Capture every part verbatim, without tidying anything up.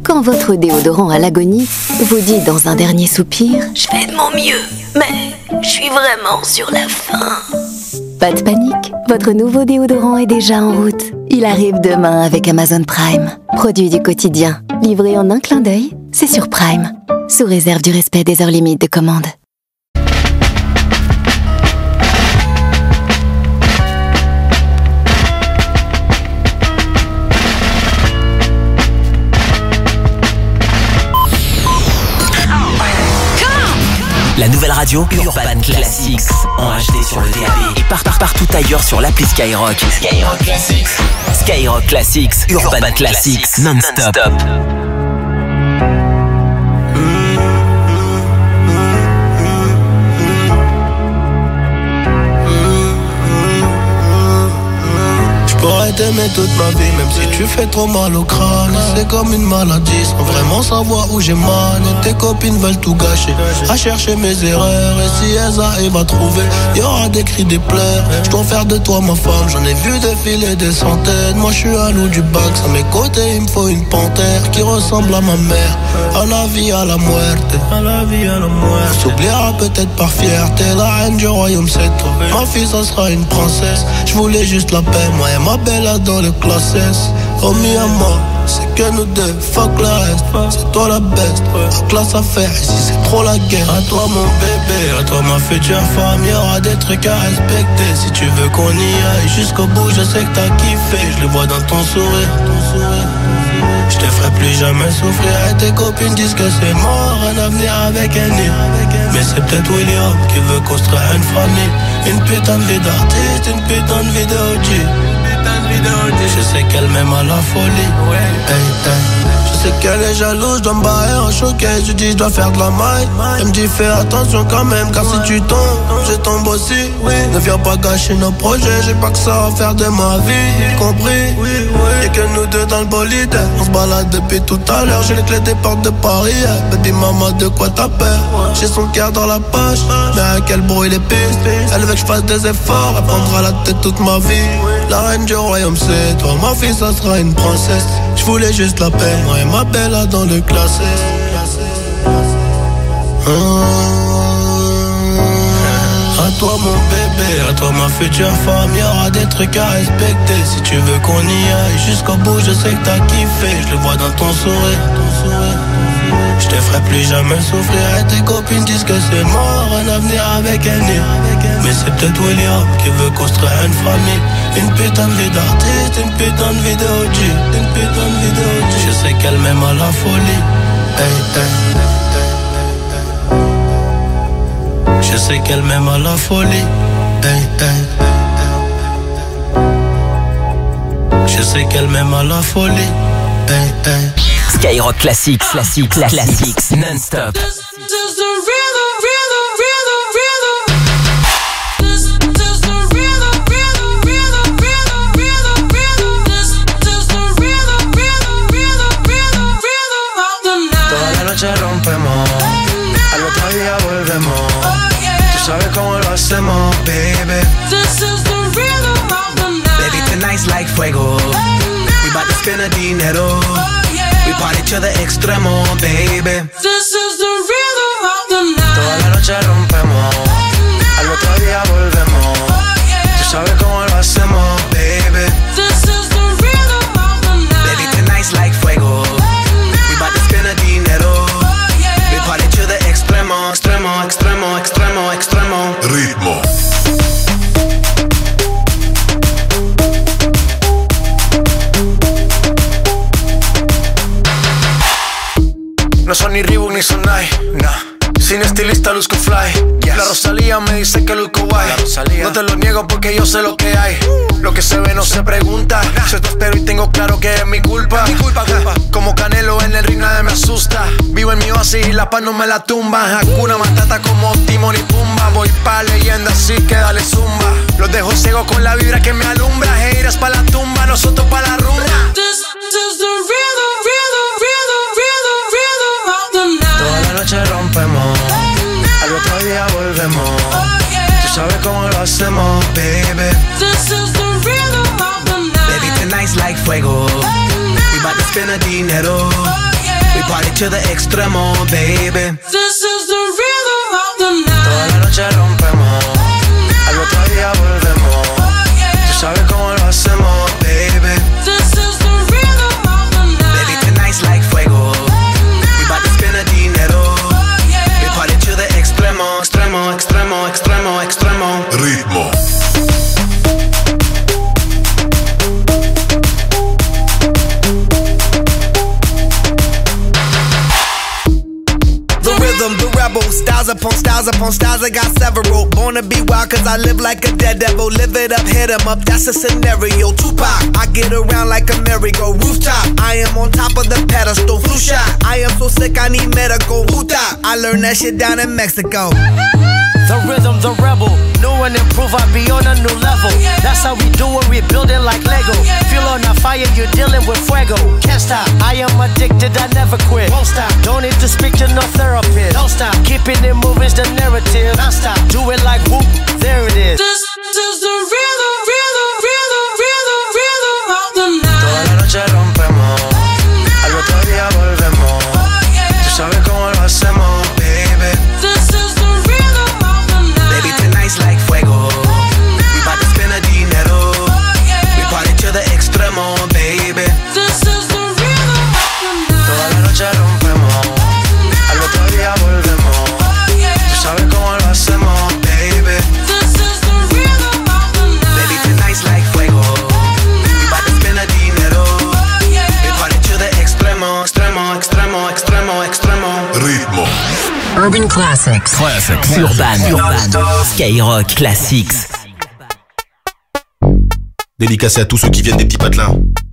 Quand votre déodorant à l'agonie vous dit dans un dernier soupir « Je fais de mon mieux, mais je suis vraiment sur la fin ». Pas de panique, votre nouveau déodorant est déjà en route. Il arrive demain avec Amazon Prime. Produit du quotidien, livré en un clin d'œil, c'est sur Prime. Sous réserve du respect des heures limites de commande. La nouvelle radio Urban Classics en H D sur le D A B et par, par, partout ailleurs sur l'appli Skyrock. Skyrock Classics. Skyrock Classics, Urban, Urban Classics, Classics non-stop. Non-stop. J'pourrais t'aimer toute ma vie, même si tu fais trop mal au crâne. C'est comme une maladie, sans vraiment savoir où j'ai mal. Et tes copines veulent tout gâcher, à chercher mes erreurs. Et si elles arrivent à trouver, y'aura des cris, des pleurs. J'dois faire de toi ma femme, j'en ai vu défiler des centaines. Moi j'suis un loup du bac, à mes côtés il me faut une panthère qui ressemble à ma mère. À la vie, à la muerte, à la vie, à la muerte. On s'oubliera peut-être par fierté, la reine du royaume c'est toi. Ma fille ça sera une princesse, j'voulais juste la paix, moi et ma belle dans le classe S. Oh mi amor, c'est que nous deux, fuck le reste. C'est toi la best, la classe à faire, ici c'est trop la guerre. À toi mon bébé, à toi ma future femme. Y'aura des trucs à respecter, si tu veux qu'on y aille jusqu'au bout, je sais que t'as kiffé. Je le vois dans ton sourire, ton sourire. Je te ferai plus jamais souffrir. Et tes copines disent que c'est mort, un avenir avec un nid. Mais c'est peut-être William qui veut construire une famille. Une putain de vie d'artiste, une putain de vie de O G. Je sais qu'elle m'aime à la folie. Hey, hey. Je sais qu'elle est jalouse, je dois me barrer en showcase. Je dis je dois faire de la maille. Elle me dit fais attention quand même, car si tu tombes, je tombe aussi. Ne viens pas gâcher nos projets, j'ai pas que ça à faire de ma vie. Compris? Y'a que nous deux dans le bolide. On se balade depuis tout à l'heure, j'ai les clés des portes de Paris. Baby maman, de quoi t'as peur? J'ai son cœur dans la poche, mais à quel bruit les pistes. Elle veut que je fasse des efforts, elle prendra la tête toute ma vie. La reine du royaume c'est toi, ma fille ça sera une princesse. Je voulais juste la paix, moi et ma belle là dans le classé. Mmh. À toi mon bébé, à toi ma future femme. Y'aura des trucs à respecter, si tu veux qu'on y aille jusqu'au bout, je sais que t'as kiffé. Je le vois dans ton sourire, ton sourire. Je te ferai plus jamais souffrir. Et tes copines disent que c'est mort, un avenir avec un nid. Mais c'est peut-être William qui veut construire une famille. Une putain de vie d'artiste, une putain de vie de O G. Une putain de vie de O G. Je sais qu'elle m'aime à la folie. Hey, hey. Je sais qu'elle m'aime à la folie. Hey, hey. Je sais qu'elle m'aime à la folie. Hey, hey. Skyrock Classics, classiques, classiques, non-stop. Toda la noche rompemos, al otro día volvemos. Tú sabes cómo lo hacemos, baby. Baby, tonight's like fuego. We bout to spend a dinero. We party to the extremo, baby. This is the rhythm of the night. Toda la noche rompemos, al otro día volvemos. Tú sabes cómo lo hacemos, baby. This is the rhythm of the night. Baby, tonight's like fuego. We bout to spend a dinero. We party to the extremo, extremo, extremo, extremo, extremo. Ritmo. No son ni Reebok ni Sonai, nah. Sin estilista luzco fly, yes. La Rosalía me dice que luzco guay. No te lo niego porque yo sé lo que hay. Lo que se ve no se pregunta, nah. Soy tu espero y tengo claro que es mi culpa, mi culpa, culpa. Como Canelo en el ring nadie me asusta. Vivo en mi oasis y la paz no me la tumba. Hakuna Matata como Timon y Pumba. Voy pa' leyenda así que dale zumba. Los dejo ciego con la vibra que me alumbra. Heiras pa' la tumba, nosotros pa' la rumba. This is the rhythm, rhythm, rhythm, rhythm, rhythm of the night. Toda la noche rompemos, al otro día volvemos. Tú sabes cómo lo hacemos, baby. This is the rhythm of the night. Baby, tonight's like fuego. We bout to spend a dinero. to the extremo, baby. This is the rhythm of the night. Toda la noche rompemos, al otro día volvemos. Tú sabes cómo lo hacemos, baby. This is the rhythm of the night. Baby, tonight's like fuego. We bout to spend the dinero. We party to the extremo, extremo, extremo, extremo, extremo. Ritmo. The rebel, styles upon styles upon styles, I got several. Born to be wild cause I live like a dead devil. Live it up, hit 'em up, that's a scenario. Tupac, I get around like a merry-go. Rooftop, I am on top of the pedestal. Flu shot, I am so sick I need medical. Huta, I learned that shit down in Mexico. The rhythm, the rebel, new and improve, I be on a new level. That's how we do it, we building like Lego. Feel on the fire, you're dealing with fuego. Can't stop, I am addicted, I never quit. Won't stop, don't need to speak to no therapist. Don't stop, keeping it moving's the narrative. Don't stop, do it like whoop, there it is. This is the rhythm, rhythm, rhythm, rhythm, rhythm of the night. Toda la noche rompemos, al otro día volvemos. Tú sabes cómo lo hacemos, baby. This is the rhythm of the night. Baby, tonight's like fuego. We bout to spend the dinero. We party to the extremo, baby. This is the rhythm of the night. Toda la noche rompemos, al otro día volvemos. Tú sabes cómo lo hacemos, baby. This is the rhythm of the night. Baby, tonight's like fuego. We bout to spend the dinero. We party to the extremo, extremo, extremo, extremo, extremo. Ritmo. Urban Classics. Classics. Urban. Urban. Skyrock Classics. Dédicacé à tous ceux qui viennent des petits patelins.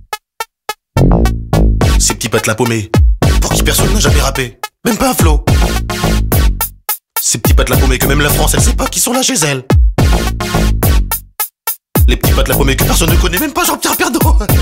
Ces petits patelins paumés, pour qui personne n'a jamais rappé, même pas un flow. Ces petits patelins paumés que même la France elle sait pas qui sont là chez elle. Les petits patelins paumés que personne ne connaît, même pas Jean-Pierre Pernaut.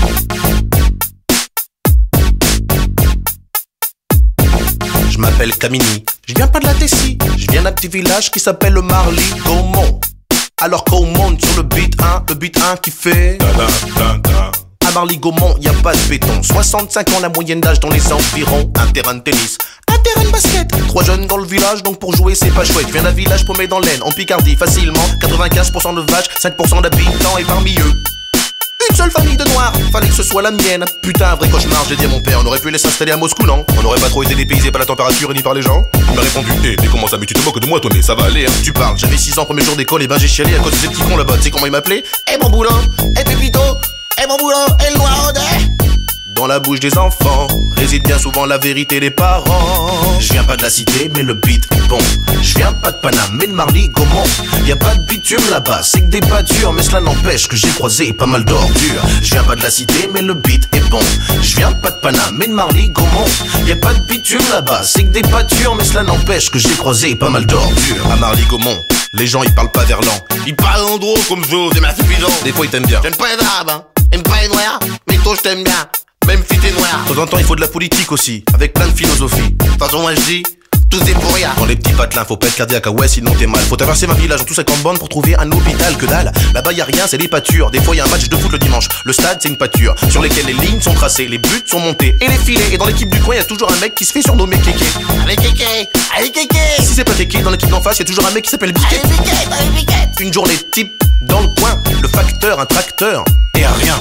Je m'appelle Camini, je viens pas de la Tessie, je viens d'un petit village qui s'appelle le Marly-Gaumont. Alors qu'on monte sur le beat un, le beat un qui fait à Marly-Gaumont, y a pas de béton. soixante-cinq ans la moyenne d'âge dans les environs. Un terrain de tennis, un terrain de basket. Trois jeunes dans le village, donc pour jouer c'est pas chouette. Je viens d'un village paumé dans l'Aisne, en Picardie, facilement. quatre-vingt-quinze pour cent de vaches, cinq pour cent d'habitants. Et parmi eux, une seule famille de noirs, fallait que ce soit la mienne. Putain, un vrai cauchemar, j'ai dit à mon père. On aurait pu les s'installer à Moscou, non? On n'aurait pas trop été dépaysé par la température ni par les gens. Il m'a répondu, hé, mais comment ça, mais tu te moques de moi, toi, mais ça va aller, hein. Tu parles, j'avais six ans, premier jour d'école, et ben j'ai chialé à cause de ces petits cons là-bas. Tu sais comment ils m'appelaient? Eh mon boulot, eh Pépito, eh mon boulot, eh le noir dans la bouche des enfants réside bien souvent la vérité des parents. Je viens pas de la cité, mais le beat est bon. Je viens pas de Paname, mais de Marly-Gaumont. Y a pas de bitume là-bas, c'est que des pâtures, mais cela n'empêche que j'ai croisé pas mal d'ordures. Je viens pas de la cité, mais le beat est bon. Je viens pas de Paname, mais de Marly-Gaumont. Y a pas de bitume là-bas, c'est que des pâtures, mais cela n'empêche que j'ai croisé pas mal d'ordures. À Marly-Gaumont, les gens ils parlent pas verlan. Ils parlent en gros comme je, c'est ma suffisant. Des fois ils t'aiment bien. J'aime pas les arabes, hein. J'aime pas les noirs, mais toi je t'aime bien. Même si t'es noir. De temps en temps, il faut de la politique aussi, avec plein de philosophie. De toute façon, moi je dis, tout c'est pour rien. Dans les petits patelins, faut pas être cardiaque, ah ouais, sinon t'es mal. Faut traverser ma village en tout cinquante bandes pour trouver un hôpital, que dalle. Là-bas y a rien, c'est des pâtures. Des fois y a un match de foot le dimanche. Le stade, c'est une pâture sur lesquelles les lignes sont tracées, les buts sont montés et les filets. Et dans l'équipe du coin, y a toujours un mec qui se fait surnommer Kéké. Allez Kéké, allez Kéké. Si c'est pas Kéké, dans l'équipe d'en face, y a toujours un mec qui s'appelle Biquet. Allez Biquet, allez Biquet. Une journée type dans le coin, le facteur, un tracteur et un rien.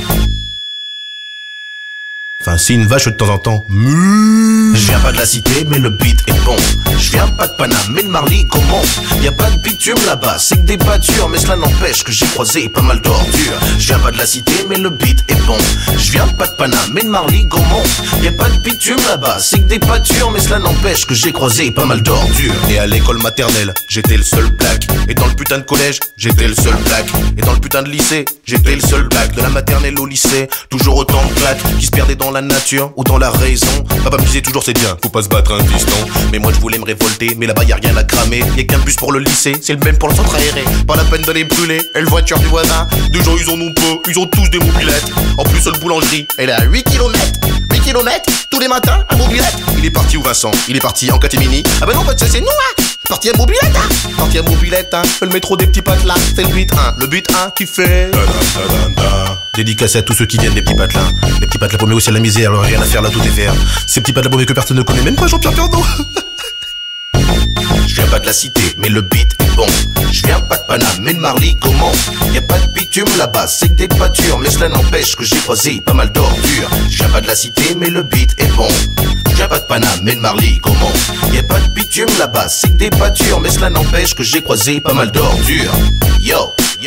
Enfin, si une vache de temps en temps. Mmm. Je viens pas de la cité, mais le beat est bon. Je viens pas de Paname, mais de Marly-Gaumont. Y a pas de bitume là-bas, c'est que des pâtures, mais cela n'empêche que j'ai croisé pas mal d'ordures. Je viens pas de la cité, mais le beat est bon. Je viens pas de Paname, mais de Marly-Gaumont. Y a pas de bitume là-bas, c'est que des pâtures, mais cela n'empêche que j'ai croisé pas mal d'ordures. Et à l'école maternelle, j'étais le seul black. Et dans le putain de collège, j'étais le seul black. Et dans le putain de lycée, j'étais le seul black. De la maternelle au lycée, toujours autant de claques qui se perdaient dans la nature ou dans la raison. Papa me disait toujours c'est bien, faut pas se battre un fiston. Mais moi je voulais me révolter, mais là-bas y a rien à cramer. Y'a qu'un bus pour le lycée, c'est le même pour le centre aéré. Pas la peine de les brûler, et le voiture du voisin. Deux gens ils en ont pas, ils ont tous des mobilettes. En plus seule boulangerie, elle est à huit kilomètres. huit kilomètres, tous les matins, un mobilette. Il est parti où Vincent? Il est parti en catémini. Ah ben non, c'est, c'est nous, hein. Parti à mobilette, hein. Parti à mobilette, hein. Le métro des petits patelins, c'est le but un. Le but un qui fait... Dédicacé à tous ceux qui viennent des petits patelins. Les petits patelins paumés aussi à la misère, alors rien à faire là, tout est vert. Ces petits patelins paumés que personne ne connaît, même pas Jean-Pierre Pernaut. Je viens pas de la cité, mais le beat est bon. Je viens pas de Paname, mais de Marly, comment? Y'a pas de bitume là-bas, c'est que des pâtures. Mais cela n'empêche que j'ai croisé pas mal d'ordures. Je viens pas de la cité, mais le beat est bon. Je viens pas de Paname, mais de Marly, comment? Y'a pas de bitume là-bas, c'est que des pâtures. Mais cela n'empêche que j'ai croisé pas mal d'ordures. Yo, yo.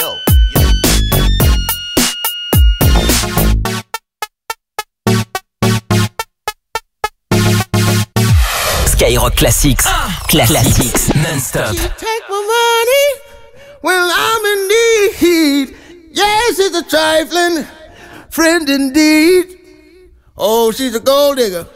Skyrock Classics, Classics, non-stop. You take my money when I'm in need. Yes, it's a trifling friend indeed. Oh, she's a gold digger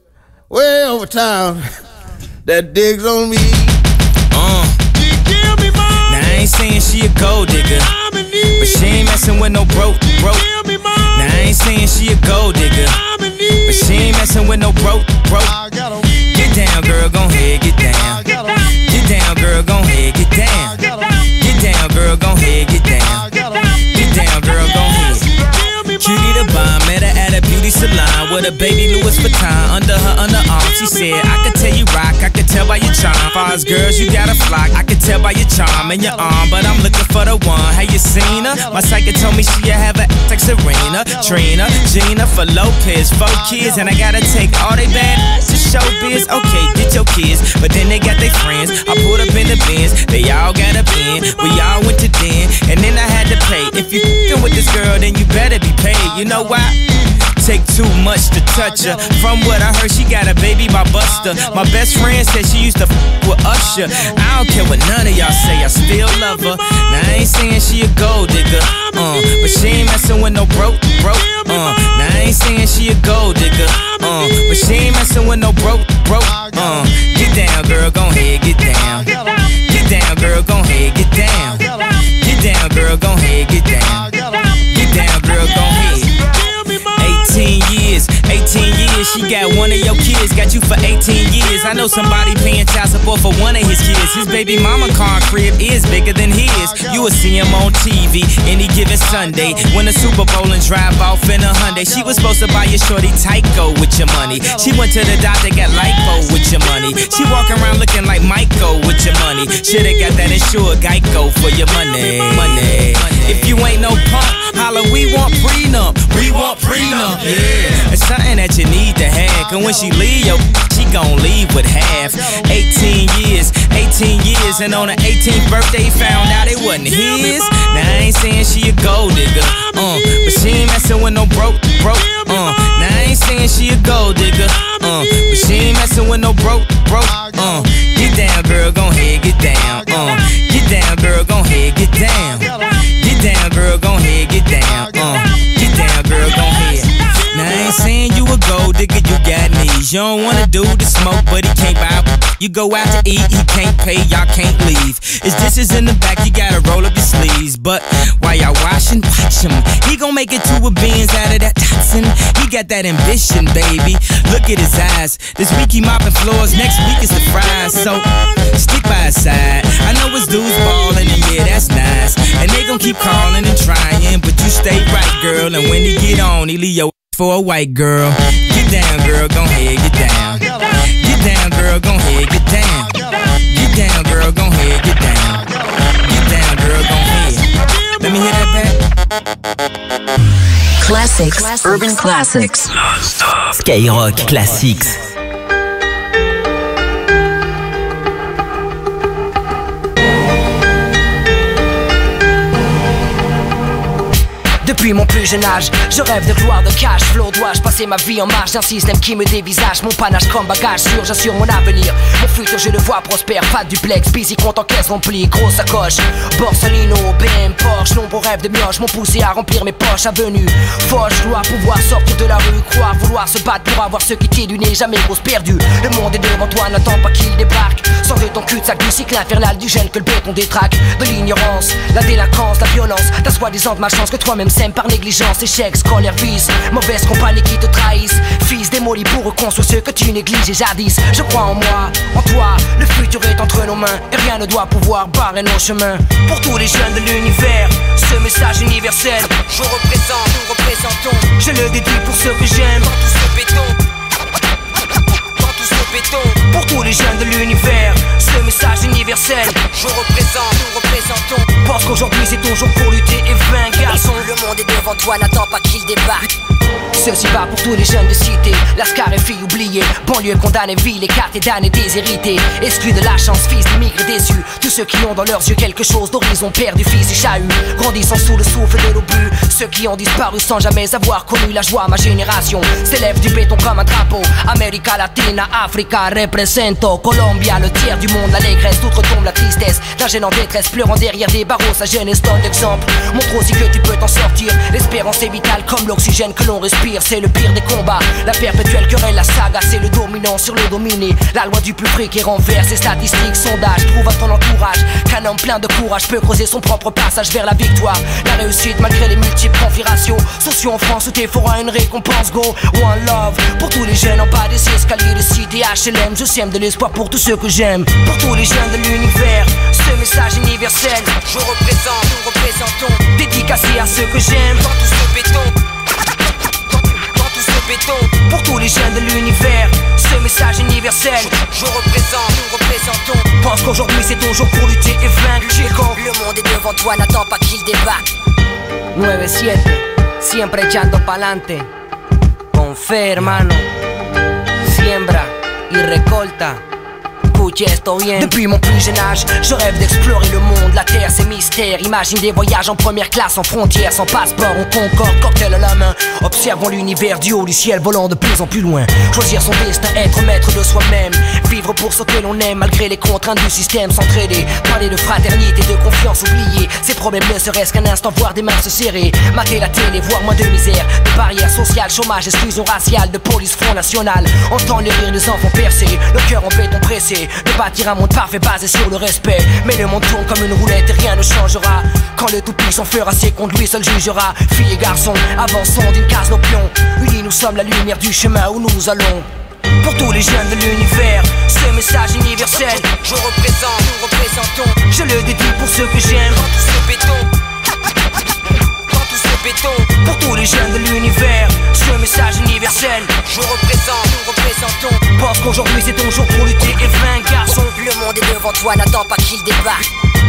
way over town that digs on me. Uh. She give me money. Now I ain't saying she a gold digger, but she ain't messing with no broke, broke. Now I ain't saying she a gold digger, but she ain't messing with no broke, broke. Get down, girl, gon' head, get down. Get down, girl, gon' head, get down. Get down, girl, gon' head, get down. Get down, girl, gon' head. Cutie the bomb, met her at a beauty salon with a baby Louis Vuitton under her underarm. She said, I could tell you rock, I could tell by your charm. Far as girls, you got a flock, I could tell by your charm and your arm. But I'm looking for the one, have you seen her? My psychic told me she'll have a like Serena, Trina, Gina for Lopez, four kids, and I gotta take all they bad to showbiz. Okay, get your kids, but then they got their friends. I pulled up in the Benz, they all got a pen. We all went to den, and then I had to pay. If you f***ing with this girl, then you better be paid. You know why? Take too much to touch her. From what I heard, she got a baby by Buster. My best friend said she used to f*** with Usher. I don't care what none of y'all say, I still love her. Now I ain't saying she a gold digger, uh, but she ain't messing with no broke, broke. Uh, now I ain't saying she a gold digger, uh, but she ain't messing with no broke, broke. Uh, get down, girl, gon' head, get down. Get down, girl, gon' head, get down. Get down, girl, gon' head, get down. Get down, girl, gon' head. eighteen years, eighteen years, she got one of your kids, got you for eighteen years. I know somebody paying child support for one of his kids. His baby mama car crib is bigger than his. You will see him on T V any given Sunday. Win the Super Bowl and drive off in a Hyundai. She was supposed to buy your shorty Tyco with your money. She went to the doctor, got lipo with your money. She walking around looking like Michael with your money. Shoulda got that insured Geico for your money. Money. If you ain't no punk, holla, we want prenup. We want prenup. Yeah, it's something that you need to have. Cause when she leave, yo, she gon' leave with half. eighteen years, eighteen years, and on her eighteenth birthday, found out it wasn't his. Now I ain't saying she a gold digger, uh, but she ain't messing with no broke, broke. Uh, now I ain't saying she a gold digger, uh, but she ain't messing with no broke, broke. Uh, get down, girl, gon' head, get down. Uh, get down, girl, gon' head, get down. Get down, girl, gon' head, get down. Uh, get down, girl, gon' head. Now I ain't saying you a gold digger, you got knees. You don't wanna do the smoke, but he can't buy. You go out to eat, he can't pay, y'all can't leave. His dishes in the back, you gotta roll up your sleeves. But while y'all washing, watch him. He gon' make it to a Benz out of that Datsun. He got that ambition, baby. Look at his eyes. This week he mopping floors, next week is the fries. So stick by his side. I know his dudes ballin', and yeah, that's nice. And they gon' keep calling and trying, but you stay right, girl. And when he get on, he leave your for a white girl. Get down, girl, gon' head, get down. Get down, girl, gon' head, get down. Get down, girl, gon' head, get down. Get down, girl, gon' head. Let me hear that back. Classics, classics. Urban Classics. Skyrock Classics. Depuis mon plus jeune âge, je rêve de gloire, de cash flow. Dois-je passer ma vie en marge d'un système qui me dévisage? Mon panache comme bagage sûr, j'assure mon avenir. Mon futur je le vois prospère, pas de duplex, busy, compte en caisse remplie, grosse sacoche. Borsalino, B M, Porsche, nombreux rêves de mioche m'ont poussé à remplir mes poches. Avenue, foche, je dois pouvoir sortir de la rue, croire, vouloir se battre pour avoir ce qui t'est du nez, jamais grosse perdue. Le monde est devant toi, n'attends pas qu'il débarque. Sors de ton cul-de-sac du cycle infernal du gène que le béton détraque. De l'ignorance, la délinquance, la violence, ta soi-disant malchance que toi-même sèmes par négligence. indigence, échec, scolaire, vice, mauvaise compagnie qui te trahissent. Fils démoli pour reconstruire ce que tu négliges jadis. Je crois en moi, en toi, le futur est entre nos mains et rien ne doit pouvoir barrer nos chemins. Pour tous les jeunes de l'univers, ce message universel, je représente, nous représentons. Je le dédie pour ceux que j'aime, dans tout ce béton. Béton. Pour tous les jeunes de l'univers, ce message universel, je représente, nous représentons. Parce qu'aujourd'hui c'est ton jour pour lutter et vaincre, garçon. Le monde est devant toi, n'attends pas qu'il débarque. Ceci va pour tous les jeunes de cité, lascar et filles oubliées, banlieue condamnée, ville écartée, damnée, déshérités, exclus de la chance, fils d'immigrés déçus. Tous ceux qui ont dans leurs yeux quelque chose d'horizon, perdu fils et chahut, grandissant sous le souffle de l'obus. Ceux qui ont disparu sans jamais avoir connu la joie, ma génération s'élève du béton comme un drapeau. América Latina, Africa, represento Colombia, le tiers du monde, l'allégresse, tout retombe la tristesse. D'un jeune en détresse, pleurant derrière des barreaux, sa jeunesse donne l'exemple. Montre aussi que tu peux t'en sortir. L'espérance est vitale comme l'oxygène que l'on respire. C'est le pire des combats, la perpétuelle querelle, la saga, c'est le dominant sur le dominé. La loi du plus fric et renverse ses statistiques, sondages. Prouve à ton entourage qu'un homme plein de courage peut creuser son propre passage vers la victoire. La réussite malgré les multiples conflits raciaux sociaux en France où t'es fera une récompense. Go, one love pour tous les jeunes en bas des escaliers de cité H L M. Je sème de l'espoir pour tous ceux que j'aime. Pour tous les jeunes de l'univers, ce message universel, je représente, nous représentons. Dédicacé à ceux que j'aime, dans tout ce béton. Pour tous les jeunes de l'univers, ce message universel, je représente, nous représentons. Pense qu'aujourd'hui c'est ton jour pour lutter et vaincre, chico. Le monde est devant toi, n'attends pas qu'il débarque. nueve siete, siempre echando pa'lante. Con fe, hermano. Siembra y recolta. Depuis mon plus jeune âge, je rêve d'explorer le monde. La terre, c'est mystère. Imagine des voyages en première classe, en frontière, sans passeport, on concorde, cocktail à la main. Observons l'univers du haut du ciel, volant de plus en plus loin. Choisir son destin, être maître de soi-même. Vivre pour ce que l'on aime, malgré les contraintes du système. S'entraider, parler de fraternité, de confiance, oublier ces problèmes, ne serait-ce qu'un instant, voir des mains se serrer. Mater la télé, voir moins de misère, de barrières sociales, chômage, exclusion raciale, de police, front national. Entendre les rires des enfants percés, le cœur en béton pressé. De bâtir un monde parfait basé sur le respect. Mais le monde tourne comme une roulette et rien ne changera. Quand le tout-puissant fera ses comptes, lui seul jugera. Filles et garçons, avançons d'une case nos pions. Unis nous sommes la lumière du chemin où nous allons. Pour tous les jeunes de l'univers, ce message universel, je représente, nous représentons. Je le dédie pour ceux que j'aime, dans tout ce béton. Béton. Pour tous les jeunes de l'univers, ce message universel, je représente, nous représentons. Pense qu'aujourd'hui c'est ton jour pour lutter et vaincre, garçon. Le monde est devant toi, n'attends pas qu'il débarque.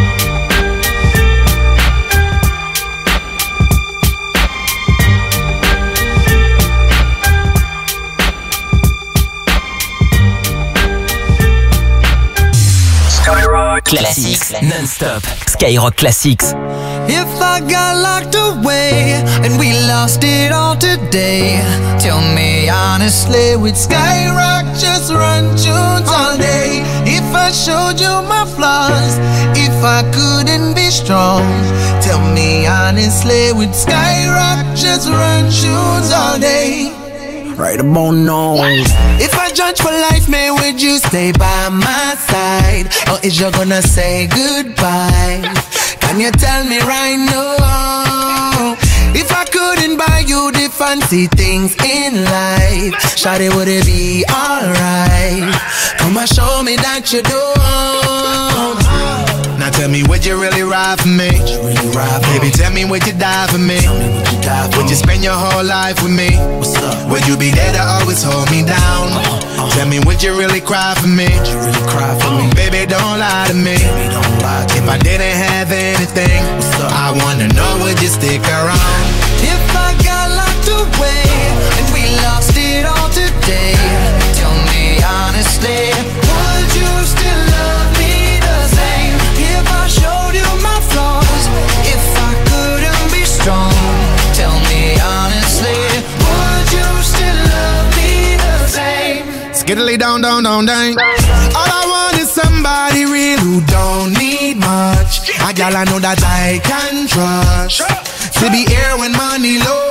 Skyrock Classics, non-stop. Skyrock Classics. If I got locked away and we lost it all today, tell me honestly, would Skyrock just run tunes all day? If I showed you my flaws, if I couldn't be strong, tell me honestly, would Skyrock just run tunes all day? Right about now. If I judge for life, man, would you stay by my side? Or is you gonna say goodbye? Can you tell me right now? If I couldn't buy you the fancy things in life, shawty, would it be alright? Come and show me that you don't. Now tell me, would you really ride for me? Really ride for Baby, me? Tell me, would you die for me? Tell me, would you die for Would me? You spend your whole life with me? What's up? Would you be there to always hold me down? Uh, uh, tell me, would you really cry for me? Would you really cry for uh, me? Baby, don't lie to me. Baby, don't lie to if me. I didn't have anything, I wanna know, would you stick around? If I got locked away and we lost it all today, tell me honestly, would you still love me the same? If I showed you my flaws, if I couldn't be strong, tell me honestly, would you still love me the same? Skiddly down, down, down, down. All I want is somebody real who don't need much. A gal I know that I can trust, to be here when money low.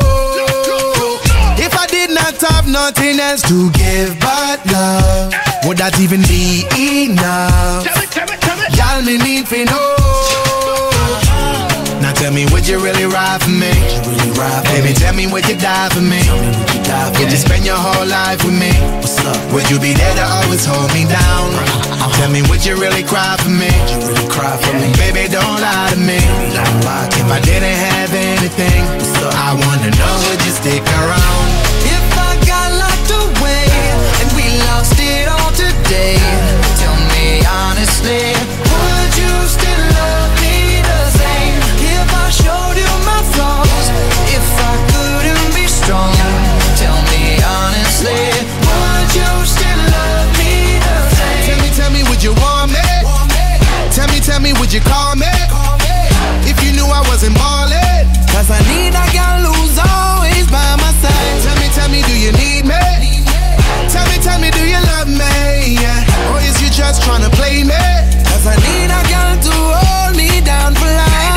If I did not have nothing else to give but love, would that even be enough? Y'all me need for know. Now Tell me, would you really ride for me? Baby, tell me, would you die for me? Would you spend your whole life with me? Would you be there to always hold me down? Tell me, would you really cry for me? Baby, don't lie to me. If I didn't have anything, I wanna know, would you stick around? If I got locked away and we lost it all today, tell me honestly, would you still love me the same? If I showed you my flaws, if I couldn't be strong, tell me honestly, would you still love me the same? Tell me, tell me, would you want me? Tell me, tell me, would you call me? If you knew I wasn't ballin'. Cause I need a girl who's always by my side. Tell me, tell me, do you need me? Tell me, tell me, do you love me? Yeah. Or is you just tryna play me? Cause I need a girl to hold me down for life.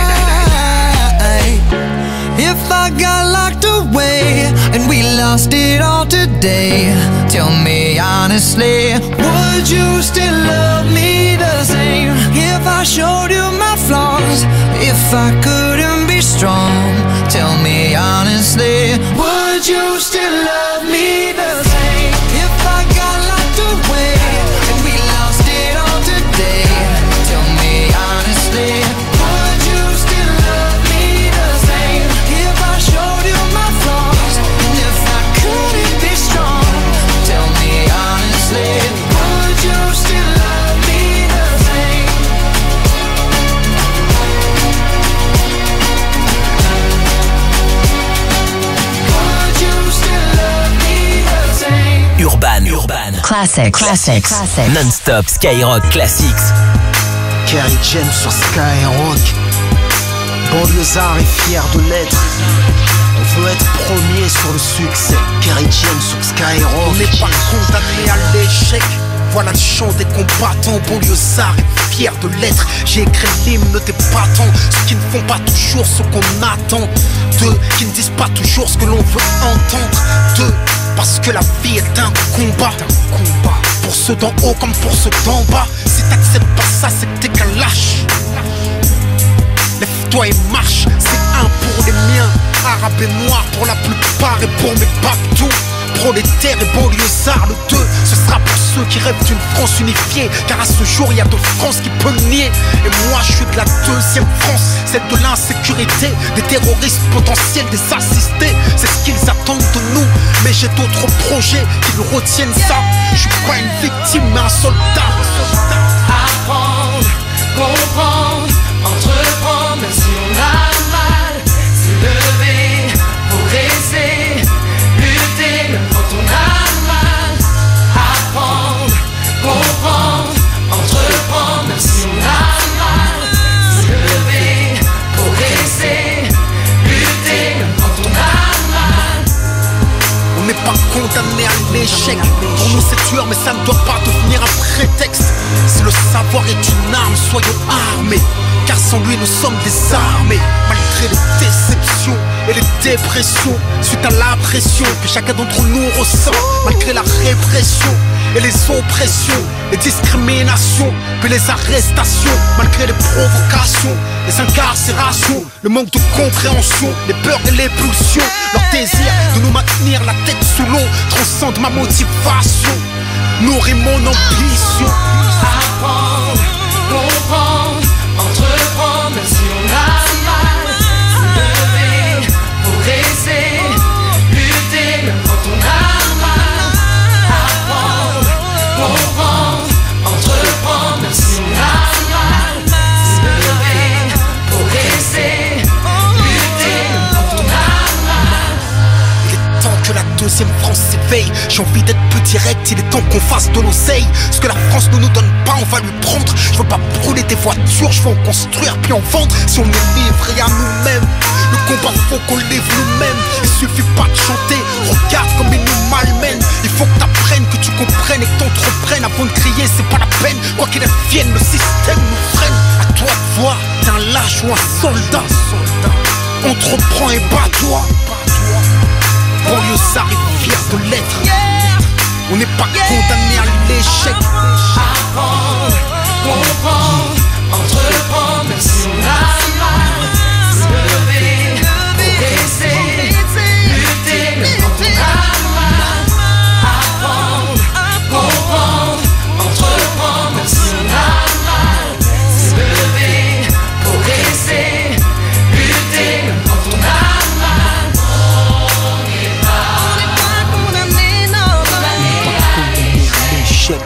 If I got locked away and we lost it all today, tell me honestly, would you still love me the same? If I showed you my flaws, if I couldn't be strong, tell me honestly, would you still love me the same? If I got locked away and we lost it all today, tell me honestly, would you still love me the same? If I showed you my flaws, and if I couldn't be strong, tell me honestly, would you still love me the same? Would you still love me the same? Urban, Urban. Classics. Classics. Classics. Non-stop Skyrock Classics. Kerry James sur Skyrock. Banlieusard est fier de l'être. On veut être premier sur le succès. Kerry James sur Skyrock. On n'est pas condamné à l'échec. Voilà le chant des combattants. Banlieusard est fier de l'être. J'ai écrit l'hymne des battants. Ceux qui ne font pas toujours ce qu'on attend d'eux, qui ne disent pas toujours ce que l'on veut entendre d'eux. Parce que la vie est un combat, un combat. Pour ceux d'en haut comme pour ceux d'en bas. Si t'acceptes pas ça, c'est que t'es qu'un lâche. Lève-toi et marche, c'est un pour les miens. Arabes et noirs pour la plupart et pour mes babdous. Prolétaires et banlieusards, le deux, ce sera pour ceux qui rêvent d'une France unifiée. Car à ce jour, il y a de France qui peut le nier. Et moi, je suis de la deuxième France, celle de l'insécurité, des terroristes potentiels, des assistés. C'est ce qu'ils attendent de nous, mais j'ai d'autres projets qui retiennent ça. Je suis pas une victime, mais un soldat. Apprendre, comprendre, entreprendre, même si on a mal, se lever, progresser, lutter, même quand on a mal. Apprendre, comprendre, entreprendre, même si on a mal, se lever, progresser, lutter, même quand on a mal. On n'est pas condamné à l'échec. Pour nous c'est dur mais ça ne doit pas devenir un prétexte. Si le savoir est une arme, soyons armés. Car sans lui nous sommes désarmés. Malgré les déceptions et les dépressions, suite à la pression que chacun d'entre nous ressent. Malgré la répression et les oppressions, les discriminations, puis les arrestations. Malgré les provocations, les incarcérations, le manque de compréhension, les peurs et les pulsions. Leur désir de nous maintenir la tête sous l'eau transcende ma motivation, nourrit mon ambition. Apprendre, comprendre, entreprendre, même si on a mal, se lever, progresser, lutter, même quand on a mal. Apprendre, comprendre, entreprendre, même si on a mal, se lever, progresser, lutter, même quand on a mal. Il est temps que la deuxième France s'éveille. J'ai envie d'être plus direct, il est temps qu'on fasse de l'oseille. Ce que la France ne nous donne pas, on va lui prendre. Je veux pas brûler des voitures, je veux en construire puis en vendre. Si on est livré à nous-mêmes, le combat faut qu'on le livre nous-mêmes. Il suffit pas de chanter, regarde comme ils nous malmènent. Il faut que t'apprennes, que tu comprennes et que t'entreprennes. Avant de crier, c'est pas la peine. Quoi qu'il advienne, le système nous freine. À toi de voir, t'es un lâche ou un soldat. Entreprends et bats-toi. Banlieusard est fier de l'être. On n'est pas condamné à l'échec. Apprendre, comprendre, entreprendre, même si on a mal, l'échec.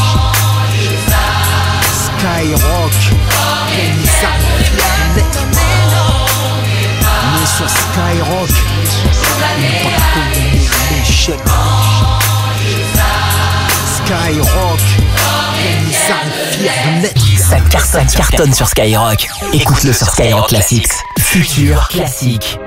Skyrock, commissaire Pierre. On est sur Skyrock, on va pas connaître l'échec. Skyrock, commissaire fier de l'être. Ça cartonne, ça cartonne sur Skyrock. Écoute-le sur Skyrock Classics. Futur classique.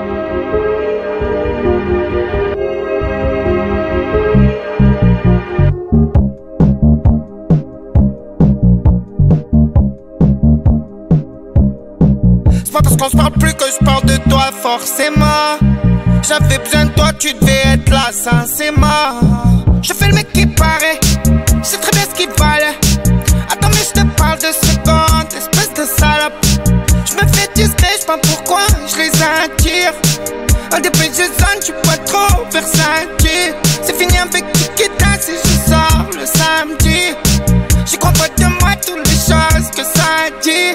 C'est pas parce qu'on se parle plus que je parle de toi forcément. J'avais besoin de toi, tu devais être là sincèrement. Je fais le mec qui paraît, je sais très bien ce qu'il valait. Attends mais je te parle de secondes, espèce de salope. Je me fais discret, je sais pas pourquoi, je les attire. Un des plus jeunes, je suis pas trop versatile. C'est fini avec Kikita si je sors le samedi. J'y crois pas de moi toutes les choses que ça dit.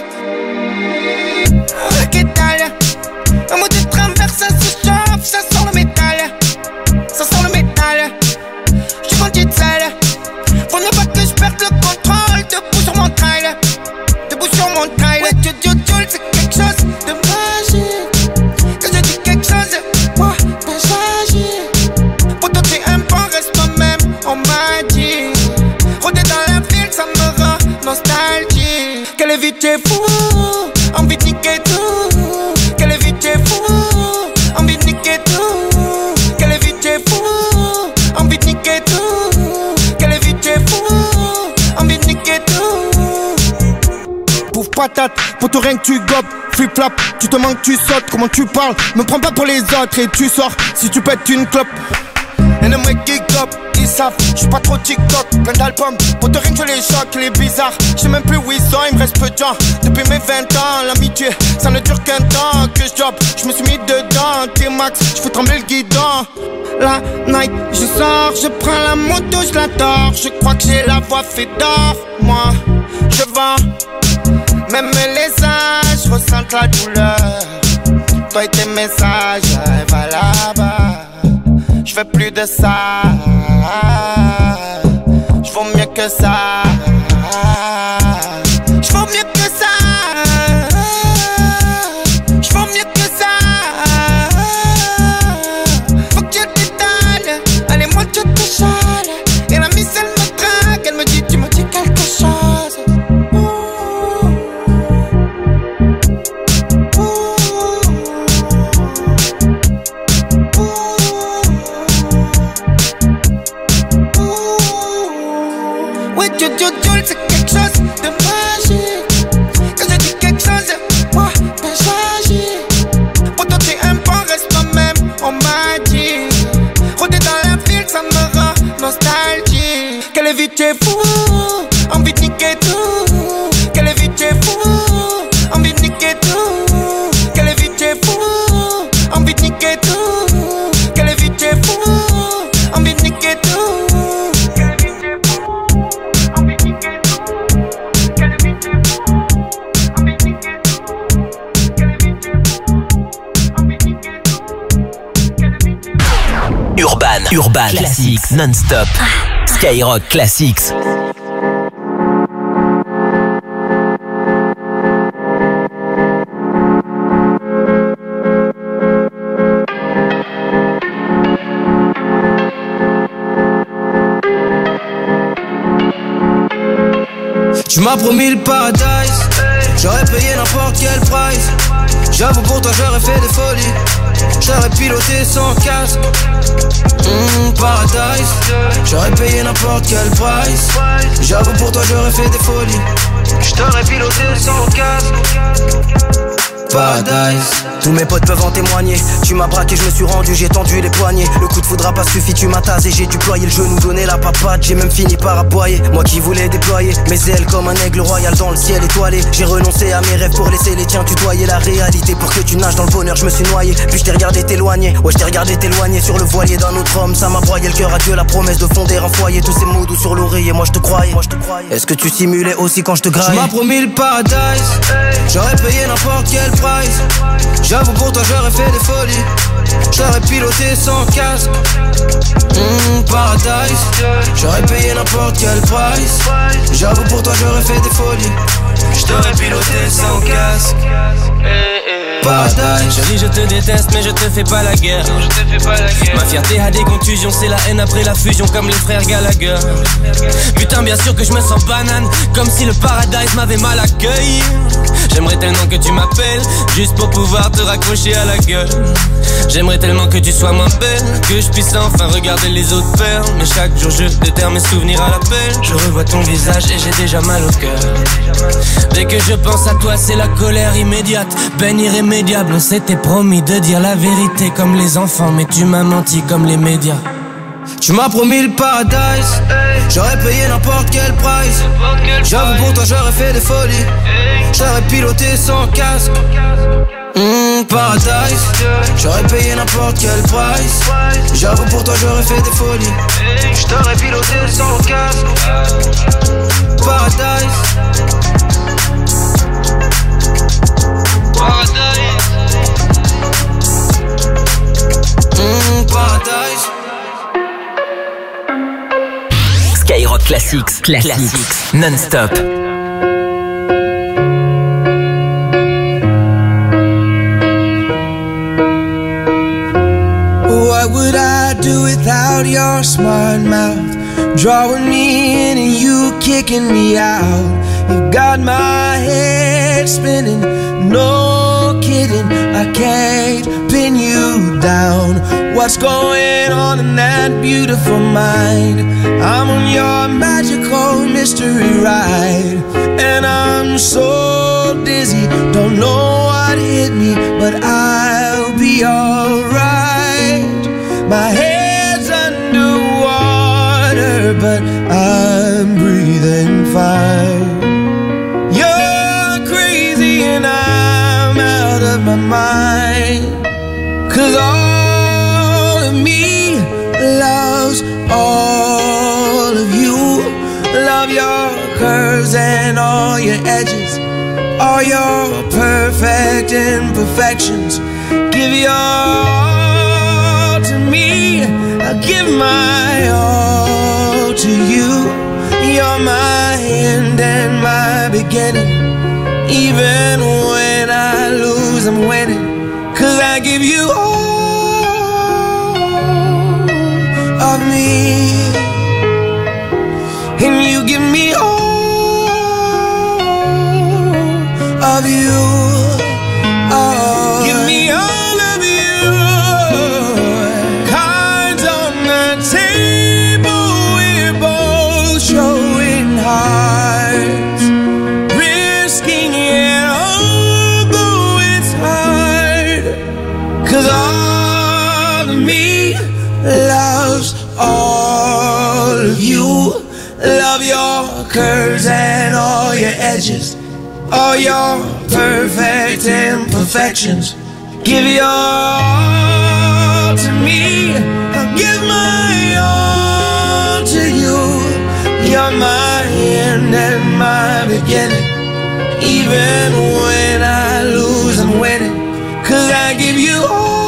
Le Kétal, un mot de traverse, ça se chauffe, ça sent le métal. Ça sent le métal. J'suis vendu de sale. Faut ne pas que je perde le contrôle. Debout sur mon trail. Debout sur mon trail. Ouais, tu tu tu c'est quelque chose de magique. Quand je dis quelque chose, moi, ben j'agis. Pour toi t'es un bon, reste toi-même, on m'a dit. Rôder dans la ville, ça me rend nostalgique. Quelle vie t'es fou, envie de niquer tout. Quelle vie t'es fou, envie de niquer tout. Quelle vie t'es fou, envie de niquer tout. Quelle vie t'es fou, envie de niquer tout. Pouf patate, pour tout rien que tu gobes. Flip-flap, tu te manques, tu sautes. Comment tu parles, me prends pas pour les autres. Et tu sors, si tu pètes une clope. Et ne me geek up, ils savent, j'suis pas trop TikTok. Plein d'albums, pour te rien que je les choque, les bizarres. J'sais même plus où ils sont, il me reste peu de temps. Depuis mes vingt ans, l'amitié, ça ne dure qu'un temps que je job. J'me suis mis dedans, T-Max, j'fais trembler le guidon. La night, je sors, je prends la moto, je la tords. Je crois que j'ai la voix fait d'or. Moi, je vends, même les âges ressentent la douleur. Toi et tes messages, va là-bas. Je veux plus de ça. Je vaux mieux que ça. Je vaux mieux que ça. Je vaux mieux que ça. Faut que je t'étale. Allez, moi je te chale. Et la miss elle me drague. Elle me dit, tu me dis quelque chose. C'est quelque chose de magique. Quand je dis quelque chose, moi, ben j'agis. Pour toi t'es un bon, reste toi-même, on m'a dit. Rôder dans la ville, ça me rend nostalgique. Quelle vie t'es fou, envie de niquer tout. Quelle vie t'es fou, envie de niquer tout. Quelle vie t'es fou, envie de niquer tout. Quelle vie t'es fou, envie de niquer tout. Urban, Urban Classics, non-stop. Skyrock Classics. Tu m'as promis le paradise, j'aurais payé n'importe quel price. J'avoue pour toi j'aurais fait des folies, j'aurais piloté sans casque. Mmh, paradise, j'aurais payé n'importe quel price. J'avoue pour toi j'aurais fait des folies, j'aurais piloté sans casque. Paradise. Tous mes potes peuvent en témoigner. Tu m'as braqué, je me suis rendu, j'ai tendu les poignets. Le coup de foudre a pas suffi, tu m'as tasé. J'ai déployé le genou, donné la papade. J'ai même fini par aboyer. Moi qui voulais déployer mes ailes comme un aigle royal dans le ciel étoilé. J'ai renoncé à mes rêves pour laisser les tiens tutoyer la réalité. Pour que tu nages dans le bonheur, je me suis noyé. Puis je t'ai regardé t'éloigner. Ouais, je t'ai regardé t'éloigner sur le voilier d'un autre homme. Ça m'a broyé le cœur, adieu la promesse de fonder un foyer. Tous ces mots doux sur l'oreiller, moi je te croyais. Est-ce que tu simulais aussi quand je te graillais? Tu m'as promis le paradise, j'aurais payé n'importe quel prix. price. J'avoue pour toi j'aurais fait des folies. J'aurais piloté sans casque. Mmh, paradise. J'aurais payé n'importe quel price. J'avoue pour toi j'aurais fait des folies. J't'aurais piloté sans casque. Paradise. Chérie, je te déteste, mais je te fais pas la guerre. Je te fais pas la guerre. Ma fierté a des contusions, c'est la haine après la fusion, comme les frères Gallagher. Putain, bien sûr que je me sens banane, comme si le paradise m'avait mal accueilli. J'aimerais tellement que tu m'appelles, juste pour pouvoir te raccrocher à la gueule. J'aimerais tellement que tu sois moins belle, que je puisse enfin regarder les autres faire. Mais chaque jour je déterre mes souvenirs à l'appel. Je revois ton visage et j'ai déjà mal au cœur. Dès que je pense à toi, c'est la colère immédiate, peine irrémédiable. On s'était promis de dire la vérité comme les enfants, mais tu m'as menti comme les médias. Tu m'as promis le paradise, j'aurais payé n'importe quel price. J'avoue pour toi j'aurais fait des folies. J'aurais piloté sans casque. Mmh, paradise, j'aurais payé n'importe quel price. J'avoue pour toi j'aurais fait des folies. J't'aurais piloté sans casque. Paradise. Paradise. Mmh, paradise. Skyrock Classics, Classics, non-stop. What would I do without your smart mouth? Drawing me in and you kicking me out. You've got my head spinning, no kidding, I can't pin you down. What's going on in that beautiful mind? I'm on your magical mystery ride, and I'm so dizzy, don't know what hit me, but I'll be alright. My head's underwater, but I'm breathing fine. You're crazy and I'm out of my mind, 'cause all of me loves all of you. Love your curves and all your edges, all your perfect imperfections. Give your all to me, I'll give my all to you. You're my end and my beginning. Even when I lose, I'm winning, 'cause I give you all of me, and you give me all of you. Oh, give me all of you. Cards on the table, we're both showing hearts, risking it, although it's hard, 'cause all of me loves all of you. Love your curves and all your edges, all your perfect imperfections. Give your all to me, I'll give my all to you. You're my end and my beginning. Even when I lose, I'm winning, 'cause I give you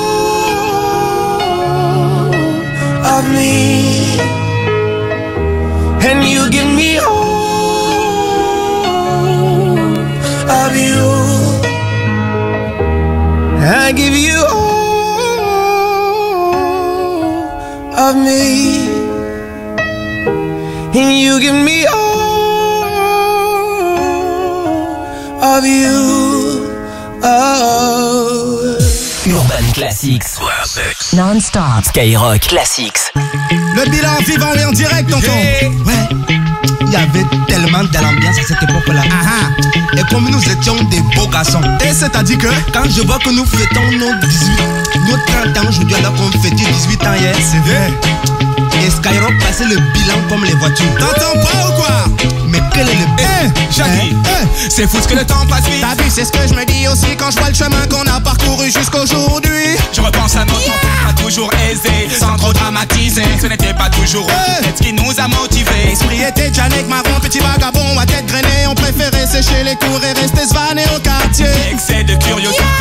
all of me, and you give me all of you. I give you all of me, and you give me all of you. Oh. Urban Classics. Non-stop. Skyrock Classics. Le bilan vivant et en direct, tonton. Hey. Ouais. Il y avait tellement de l'ambiance à cette époque-là. Uh-huh. Et comme nous étions des beaux garçons. Et c'est-à-dire que quand je vois que nous fêtons nos dix-huit, nos trente ans aujourd'hui, alors qu'on fêtait dix-huit ans hier. C'est vrai. Et Skyrock passait le bilan comme les voitures. T'entends pas ou quoi? Mais quel est le bilan? Eh, Jackie, hein? eh, c'est fou ce que le temps passe vite. T'as vu, c'est ce que je me dis aussi quand je vois le chemin qu'on a parcouru jusqu'aujourd'hui. Je repense à notre yeah. enfance, pas toujours aisé, sans trop dramatiser. Ce n'était pas toujours hey. ce qui nous a motivés. L'esprit était Janek, marron, petit vagabond à tête grainée. On préférait sécher les cours et rester svané au quartier. Excès de curiosité,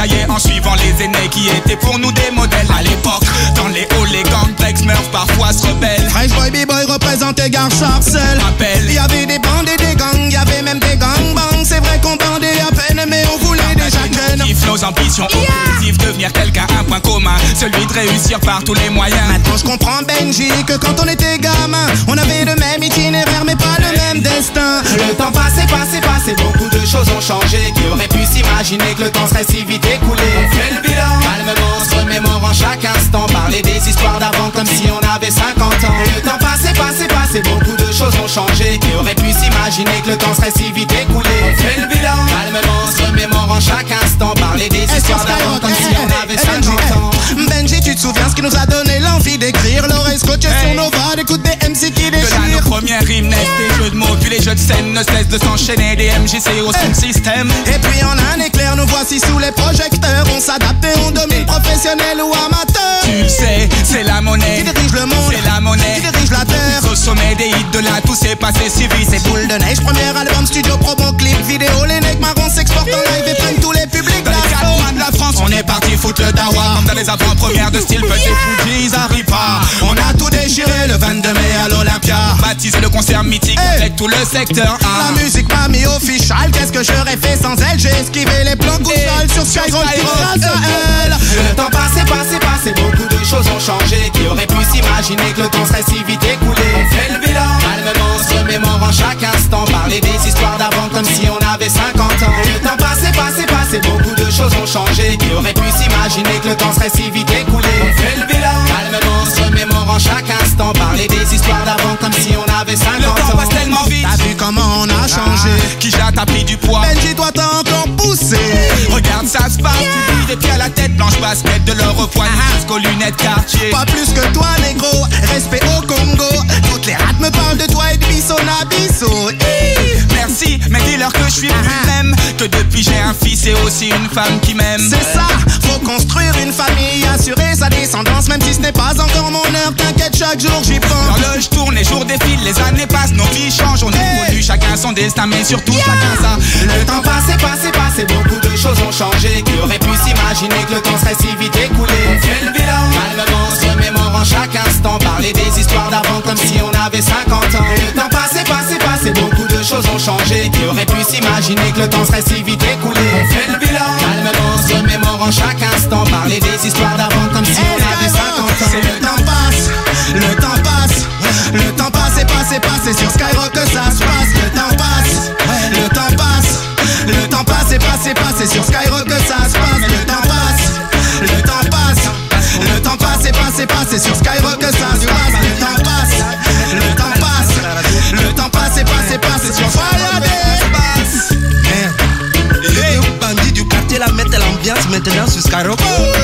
taillés en suivant les aînés qui étaient pour nous des modèles à l'époque. Dans les halls, les gangplex meurent parfois se rebellent. Fresh Boy B-Boy représentait Gare Charcel. Rappel. Il y avait des bandes et des gangs, il y avait même des gangbangs. C'est vrai qu'on bandait à peine, mais on voulait déjà ken. Kiff nos ambitions objectives, devenir quelqu'un, un point commun, celui de réussir par tous les moyens. Maintenant je comprends Benji que quand on était gamin, on avait le même itinéraire mais pas le même destin. Le temps passé, passé, passé, beaucoup de choses ont changé. Qui aurait pu s'imaginer que le temps serait si vite écoulé? On fait le bilan, calmement, se remémorant chaque instant. Parler des histoires d'avant comme si on avait cinquante ans. Le temps passé, passé, passé, beaucoup de choses ont changé. Qui aurait pu s'imaginer que le temps serait si vite écoulé? On fait le bilan, calmement, se remémorant chaque instant. Parler des histoires d'avant comme si on avait cinquante ans. Benji, tu te souviens ce qui nous a donné l'envie d'écrire? L'oreille scotchée sur nos voix, d'écoute des M C qui déchirent. De là, nos premières rimes naissent des jeux de mots, puis les jeux de scène ne cessent de s'enchaîner. Des M J C au son système. Et puis en un éclair, nous voici sous les projecteurs. On s'adapte et on domine, professionnel ou amateur. Tu le sais, c'est la monnaie qui dirige le monde, c'est la monnaie qui dirige la terre. Au sommet des hits de là, tout s'est passé si vite. C'est Boule de Neige, premier album, studio, promo, clip, vidéo. Les nègres marrons s'exportent en live et prennent tous les publics. Dans les quatre coins de la France, on est parti foutre le dawa. Comme dans les avant-premières de style Petit Fuji, ils arrivent pas. On a tout déchiré le vingt-deux mai à l'Olympia. Baptisé le concert mythique hey. avec tout le secteur un. La musique m'a mis official. Qu'est-ce que j'aurais fait sans elle? J'ai esquivé les plans Gouchal sur Skyrock grâce à elle. Le temps passé, passé, passé, beaucoup de choses ont changé. Qui aurait pu s'imaginer que le temps serait si vite écoulé? On fait le bilan, calmement, se remémorant chaque instant. Parler des histoires d'avant comme si on avait cinquante ans. Le temps passé, passé, passé, beaucoup de choses ont changé. Qui aurait pu s'imaginer que le temps serait si vite écoulé? On fait le bilan, calmement, se remémorant chaque instant. Parler des histoires d'avant comme si on avait cinquante ans. Le temps passe tellement vite. T'as vu comment on a changé? Ah, qui j'a t'as pris du poids? Benji, toi t'as encore poussé. Regarde ça se passe, tu vis des pieds à la tête. Blanche basket de l'or au poignet jusqu'aux lunettes quartier. Pas plus que toi négro, respect au Congo. Toutes les rats me parlent de toi et de Bisso Nabisso. Merci, mais dis-leur que je suis plus même. Que depuis j'ai un fils et aussi une femme qui m'aime. C'est ça, faut construire une famille, assurer sa descendance. Même si ce n'est pas encore mon heure, t'inquiète, chaque jour j'y pense. L'horloge tourne, les jours défilent, les années passent, nos vies changent. On évolue, chacun son destin, mais surtout yeah. chacun ça. Le temps passé, passé, passé, beaucoup de choses ont changé. Qui aurait pu s'imaginer que le temps serait si vite écoulé? On fait le bilan, calmement, se remémorant chaque instant. Parler des histoires d'avant comme si on avait cinquante ans. Le temps passé, passé, passé, beaucoup de choses ont changé. Qui aurait pu s'imaginer que le temps serait si vite écoulé? On fait le bilan, calmement, se remémorant chaque instant. Parler des histoires d'avant comme si on avait cinquante ans. Le temps passe, le temps passe, le temps passe et passe et passe. C'est sur Skyrock que ça se passe. Le temps passe, le temps passe, le temps passe et passe et passe. C'est sur Skyrock que ça se passe. Le temps passe, le temps passe, le temps passe et passe et passe. C'est sur Skyrock que ça se passe. Le temps passe, le temps passe, le temps passe et passe et passe. C'est sur Fire Day. Les bandits du quartier la mettent l'ambiance maintenant sur Skyrock.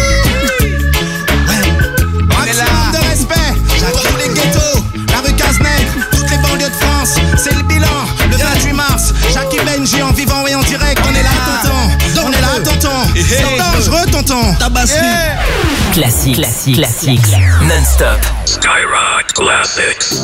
Maximum de respect pour tous les ghettos, la rue Cazenec, toutes les banlieues de France. C'est le bilan, le vingt-huit mars. Jackie Benji en vivant et en direct. On est là, tonton. On est là, tonton. C'est dangereux, tonton. Tabassi. Classique, classique, classique. Non-stop. Skyrock Classics.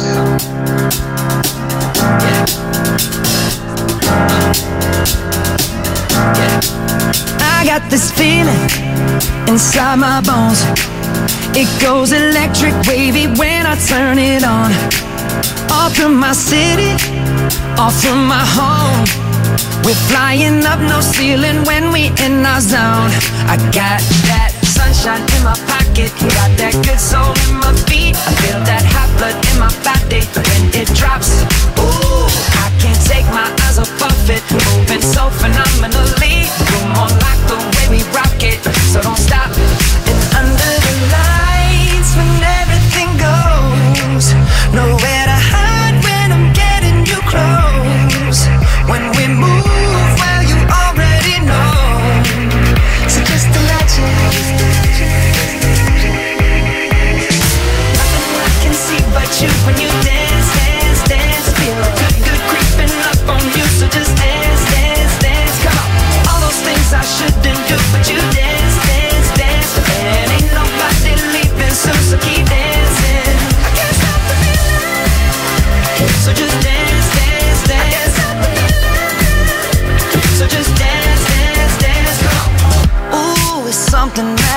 I got this feeling inside my bones. It goes electric wavy when I turn it on. Off from my city, off from my home. We're flying up, no ceiling when we in our zone. I got that sunshine in my pocket, got that good soul in my feet. I feel that hot blood in my body when it drops. Ooh, I can't take my eyes off of it, moving so phenomenally. You're more like the way we rock it, so don't stop. And under the lights, when everything goes, nowhere to hide when I'm getting you close. When we move, well, you already know. So just imagine. Nothing I can see but you when you dance, dance, dance. Feel good, good creeping up on you. So just dance, dance, dance. Come on. All those things I shouldn't do, but you dance, dance, dance.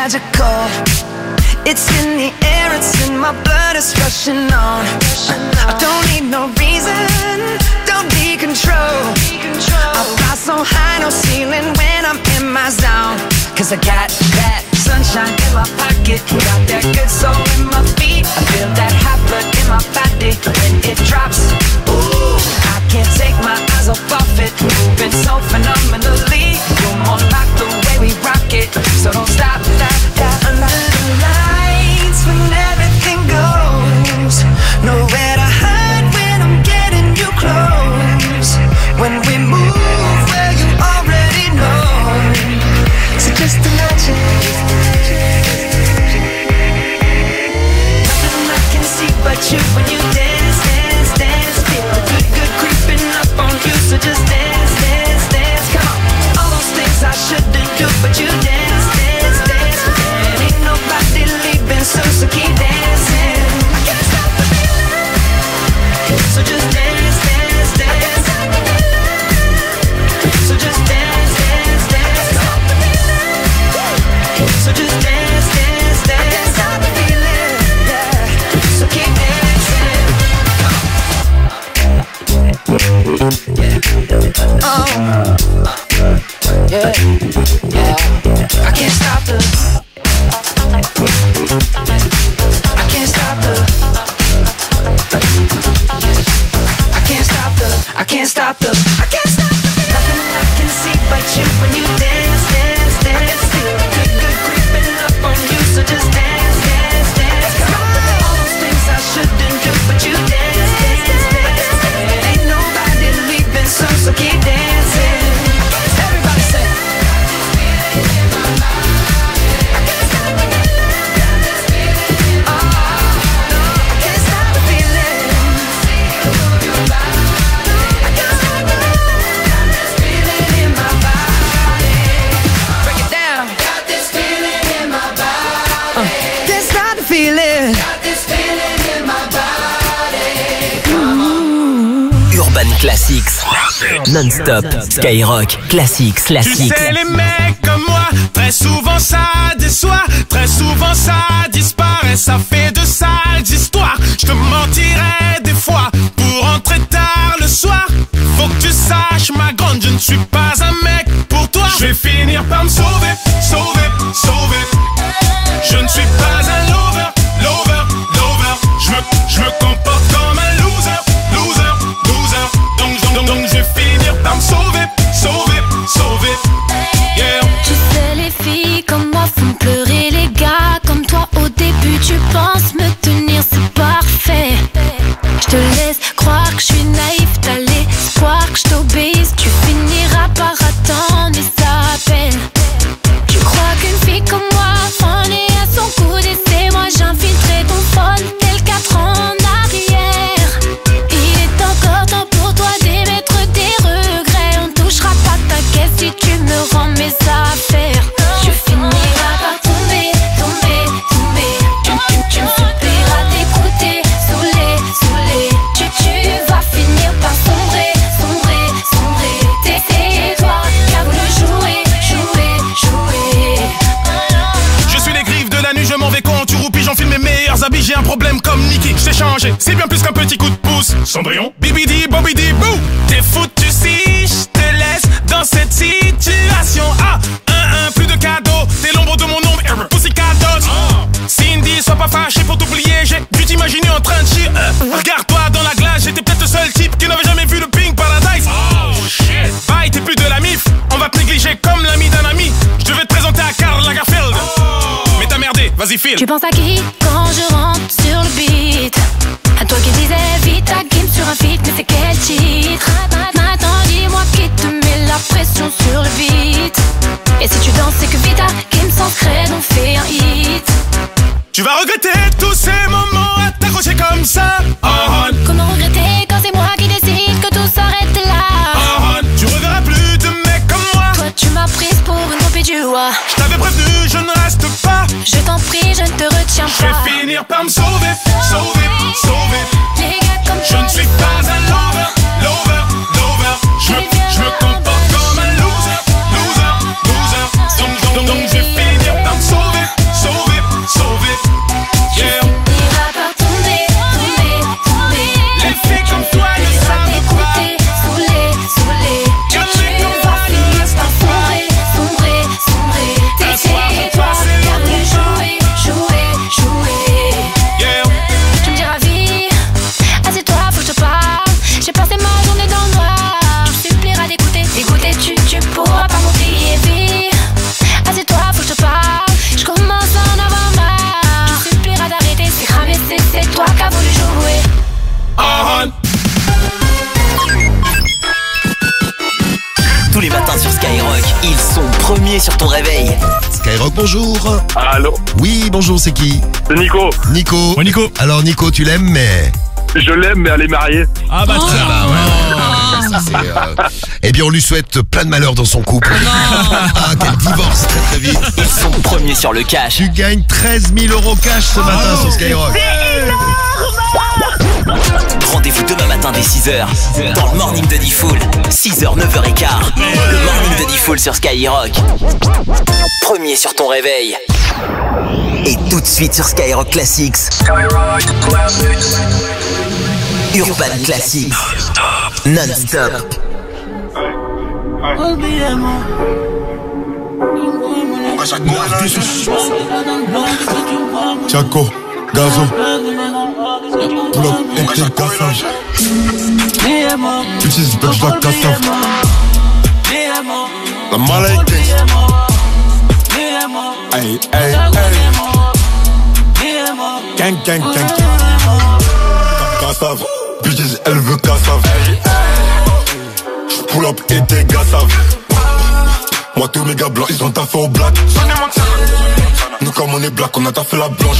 magical. It's in the air, it's in my blood, it's rushing on. I don't need no reason, don't need control. I fly so high, no ceiling when I'm in my zone. Cause I got that sunshine in my pocket, got that good soul in my feet. I feel that hot blood in my body when it drops. Ooh, I can't take my eyes off of it, moving so phenomenally. You're more like the way we rock it, so don't stop, stop, stop. Under the lights when everything goes, nowhere to hide when I'm getting you close. When we move where you already know, so just imagine. Nothing I can see but you when you dance, dance, dance. Feel the good, good creeping up on you, so just dance, dance, dance. Come on, all those things I shouldn't do, but you dance, dance, dance. And ain't nobody leaving soon, so keep dancing. I can't stop the feeling, so just dance, dance, dance. So just dance, dance, dance. So just dance, dance, dance. I can't stop the feeling, yeah. So keep dancing. Oh, yeah, yeah. I can't stop the. I can't stop the. I can't stop the. I can't stop the. I can't stop the. Nothing I can see but you when you dance, dance, dance. Feel the good, good creeping up on you, so just dance, dance, dance. All those things I shouldn't do, but you dance, dance, dance. Ain't nobody leaving soon, so keep dancing. Everybody say. Urban Classics, non-stop, Skyrock, Classics, Classics. Tu sais les mecs comme moi, très souvent ça déçoit, très souvent ça disparaît, ça fait de sales histoires. Je te mentirais des fois pour rentrer tard le soir. Faut que tu saches ma grande, je ne suis pas un mec pour toi. Je vais finir par me sauver, sauver, sauver. Je ne suis pas un lover, lover, lover. Je me, je me comporte comme un loser, loser, loser. Donc, donc, donc, donc je vais finir par me sauver, sauver, sauver. Yeah. Tu sais les filles comme moi font pleurer les gars comme toi. Au début tu penses me tenir, c'est parfait. Je te laisse croire que je suis naïf, t'as l'espoir que je t'obéisse. Tu finiras par attendre et ça peine. Tu crois qu'une fille comme moi en est à son coup d'essai. Moi j'infiltrerai ton phone tel quatre ans en arrière. Il est encore temps pour toi d'émettre des regrets. On touchera pas ta caisse si tu me rends mes affaires. Tu finiras par tomber, tomber, tomber. Tu, tu, tu me supplieras d'écouter, saoulé, saoulé. Tu, tu vas finir par sombrer, sombrer, sombrer. C'est toi qui as voulu jouer, jouer, jouer. Je suis les griffes de la nuit, je m'en vais quand tu roupis, j'enfile mes meilleurs habits, j'ai un problème comme Nicky, je t'ai changé, c'est bien plus qu'un petit coup de pouce. Cendrillon, bibidi, bobidi, bou. T'es foutu si je te laisse dans cette situation. Ah, un, un, plus de cadeaux, t'es l'ombre de mon ombre, Pussycat Dolls. Cindy, sois pas fâché pour t'oublier, j'ai dû t'imaginer en train de chier. euh, Regarde-toi dans la glace, j'étais peut-être le seul type qui n'avait jamais vu le Pink Paradise. Oh shit. Bye, t'es plus de la mif, on va te négliger comme l'ami d'un ami. Je devais te présenter à Karl Lagerfeld. Oh. Mais t'as merdé, vas-y file. Tu penses à qui quand je rentre sur le beat? À toi qui disais vite à Kim sur un feat, mais c'est quel titre? Maintenant dis-moi qui te met la pression sur le beat. Et si tu danses c'est que Vita, Kim sans crête on fait un hit. Tu vas regretter tous ces moments à t'accrocher comme ça. Oh, comment regretter quand c'est moi qui décide que tout s'arrête là? Oh, tu reverras plus de mecs comme moi. Toi tu m'as prise pour une copie du roi. Je t'avais prévenu, je ne reste pas. Je t'en prie, je ne te retiens pas. Je vais finir par me sauver, sauver, sauver. Les gars comme je ne suis pas un lover, lover, lover. Je me, je me comporte comme un loser, loser, loser. Donc, donc, donc, donc je vais finir par me sauver, Skyrock, ils sont premiers sur ton réveil. Skyrock, bonjour. Allô. Oui, bonjour, c'est qui? C'est Nico. Nico. Ouais, Nico. Alors Nico, tu l'aimes, mais... Je l'aime, mais elle est mariée. Ah bah tiens. Ah, bah, ouais, ça, c'est, euh... Eh bien, on lui souhaite plein de malheur dans son couple. Ah, qu'elle divorce très très vite. Ils sont premiers sur le cash. Tu gagnes treize mille euros cash ce matin sur Skyrock. Rendez-vous demain matin dès six heures dans le Morning de Diffoul. six heures, neuf heures quinze. Le Morning de Diffoul sur Skyrock. Premier sur ton réveil. Et tout de suite sur Skyrock Classics. Skyrock Classics. Urban Classics. Non-stop. Chaco, Gazo, pull up et t'es cassage. Bitches, bitch, la cassave. La maladie. Hey, hey, hey. Gang, gang, gang. Cassave, bitches, elle veut cassave. Pull up et t'es cassave. Moi tous mes gars blancs, ils ont taffé au black. Nous comme on est black, on a taffé la blanche.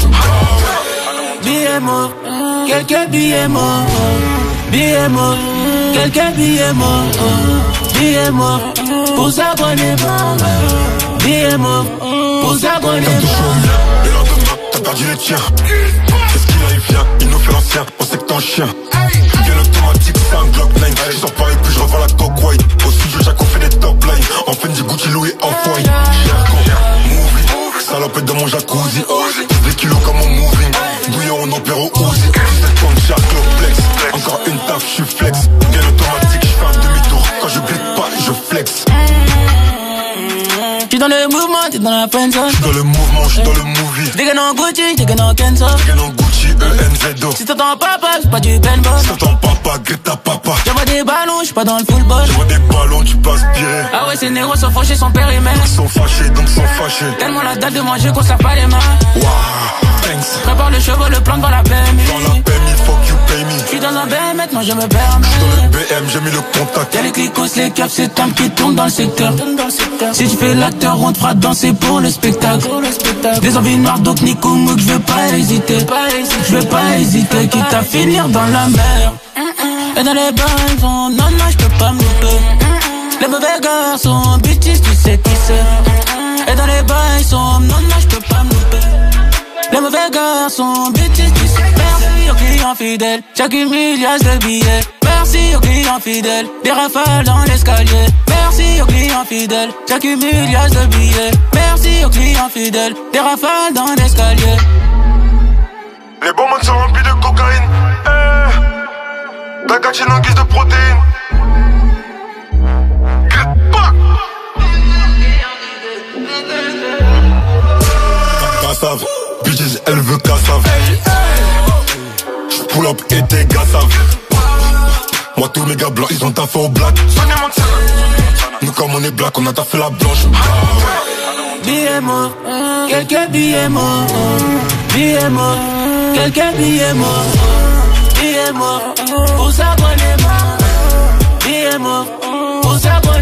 Billets morts, quelques billets morts. Billets morts, quelques billets morts. Billets morts, pour s'abonner. Billets morts, pour s'abonner. Le lendemain, t'as perdu les tiens. Qu'est-ce qu'il a, il vient, il nous fait l'ancien. On sait que t'es un chien. Bien automatique, c'est un Glock neuf. Je sors pas et puis je revois la coque white. Au studio, Jaco fait des top lines. En Fendi, Gucci, Louis, Off-White. Movie, salopette dans mon jacuzzi. Des kilos comme mon moving. Bouillon, on opère au Uzi. sept points de chaque flex. Encore une taf, je suis flex. Bien automatique, je fais un demi-tour. Quand je glisse pas, je flex. J'suis dans le mouvement, t'es dans la friendzone. J'suis dans le mouvement, j'suis dans le movie. Des gars dans Gucci, des gars dans Kenzo. Des gars dans Gucci, E N Z O. Si t'entends papa, c'est pas du paintball. Si t'entends papa, Greta papa. J'envoie des ballons, j'suis pas dans le football. J'envoie des ballons, tu passes bien. Ah ouais, ces négros sont fauchés, sont périmètres. Ils sont fâchés, donc sont fâchés. Tellement la dalle de manger qu'on serre pas les mains. Wow, thanks. Prépare le chevaux, le plan devant la P M I. Dans la P M I, fuck you pay me. J'suis dans un B M, maintenant je me permets. J'suis dans le B M, j'ai mis le contact. Y'a les clicos, les caps, c'est Tam qui tourne dans le secteur. Si tu fais l'acteur, on te fera danser pour le spectacle. Des envies noires, donc Nico Mouk, je veux pas hésiter. Je veux pas hésiter, quitte à finir dans la mer. Et dans les bains, non, non, je peux pas me louper. Les mauvais garçons, bitches, tu sais qui c'est. Et dans les bains, non, non, je peux pas me louper. Les mauvais garçons, bitches, tu sais. Merci aux clients fidèles, j'accumule liasse de billets. Merci aux clients fidèles, des rafales dans l'escalier. Merci aux clients fidèles, j'accumule liasse de billets. Merci aux clients fidèles, des rafales dans l'escalier. Les bonbons sont remplis de cocaïne. Eh, ta gatine en guise de protéines. Cassave, bitches, elle veut cassave. Pull up et t'es cassave. Moi tous mes gars blancs, ils ont taffé au black. Nous comme on est black, on a taffé la blanche. Billets morts, quelques billets morts. Billets morts, quelques billets morts. Billets morts, pour s'abonner. Billets morts, pour s'abonner.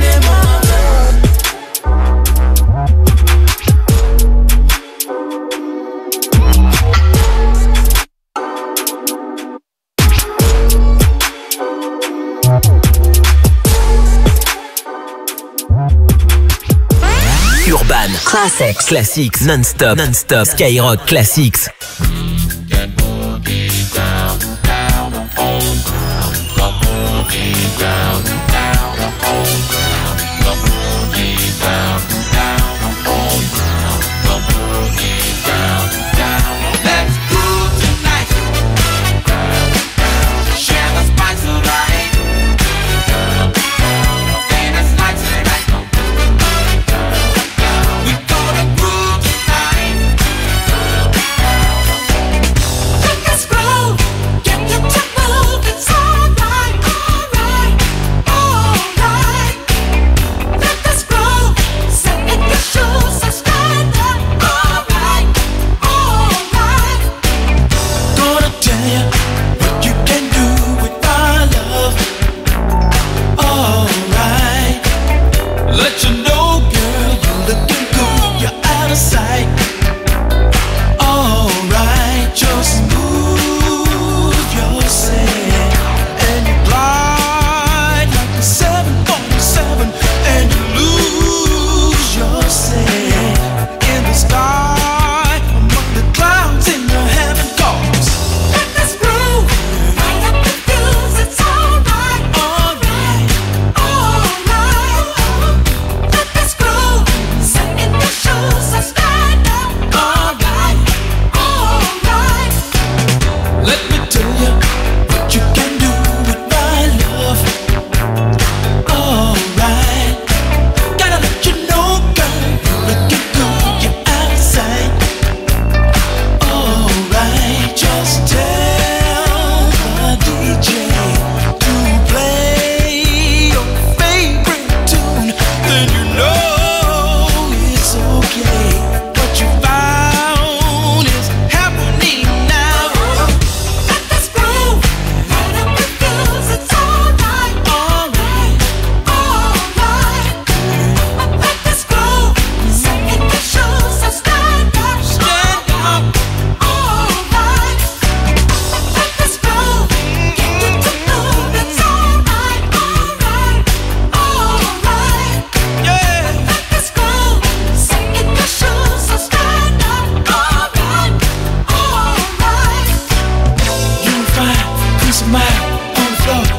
Urban Classics. Classics. Non-stop. Non-stop. Skyrock Classics.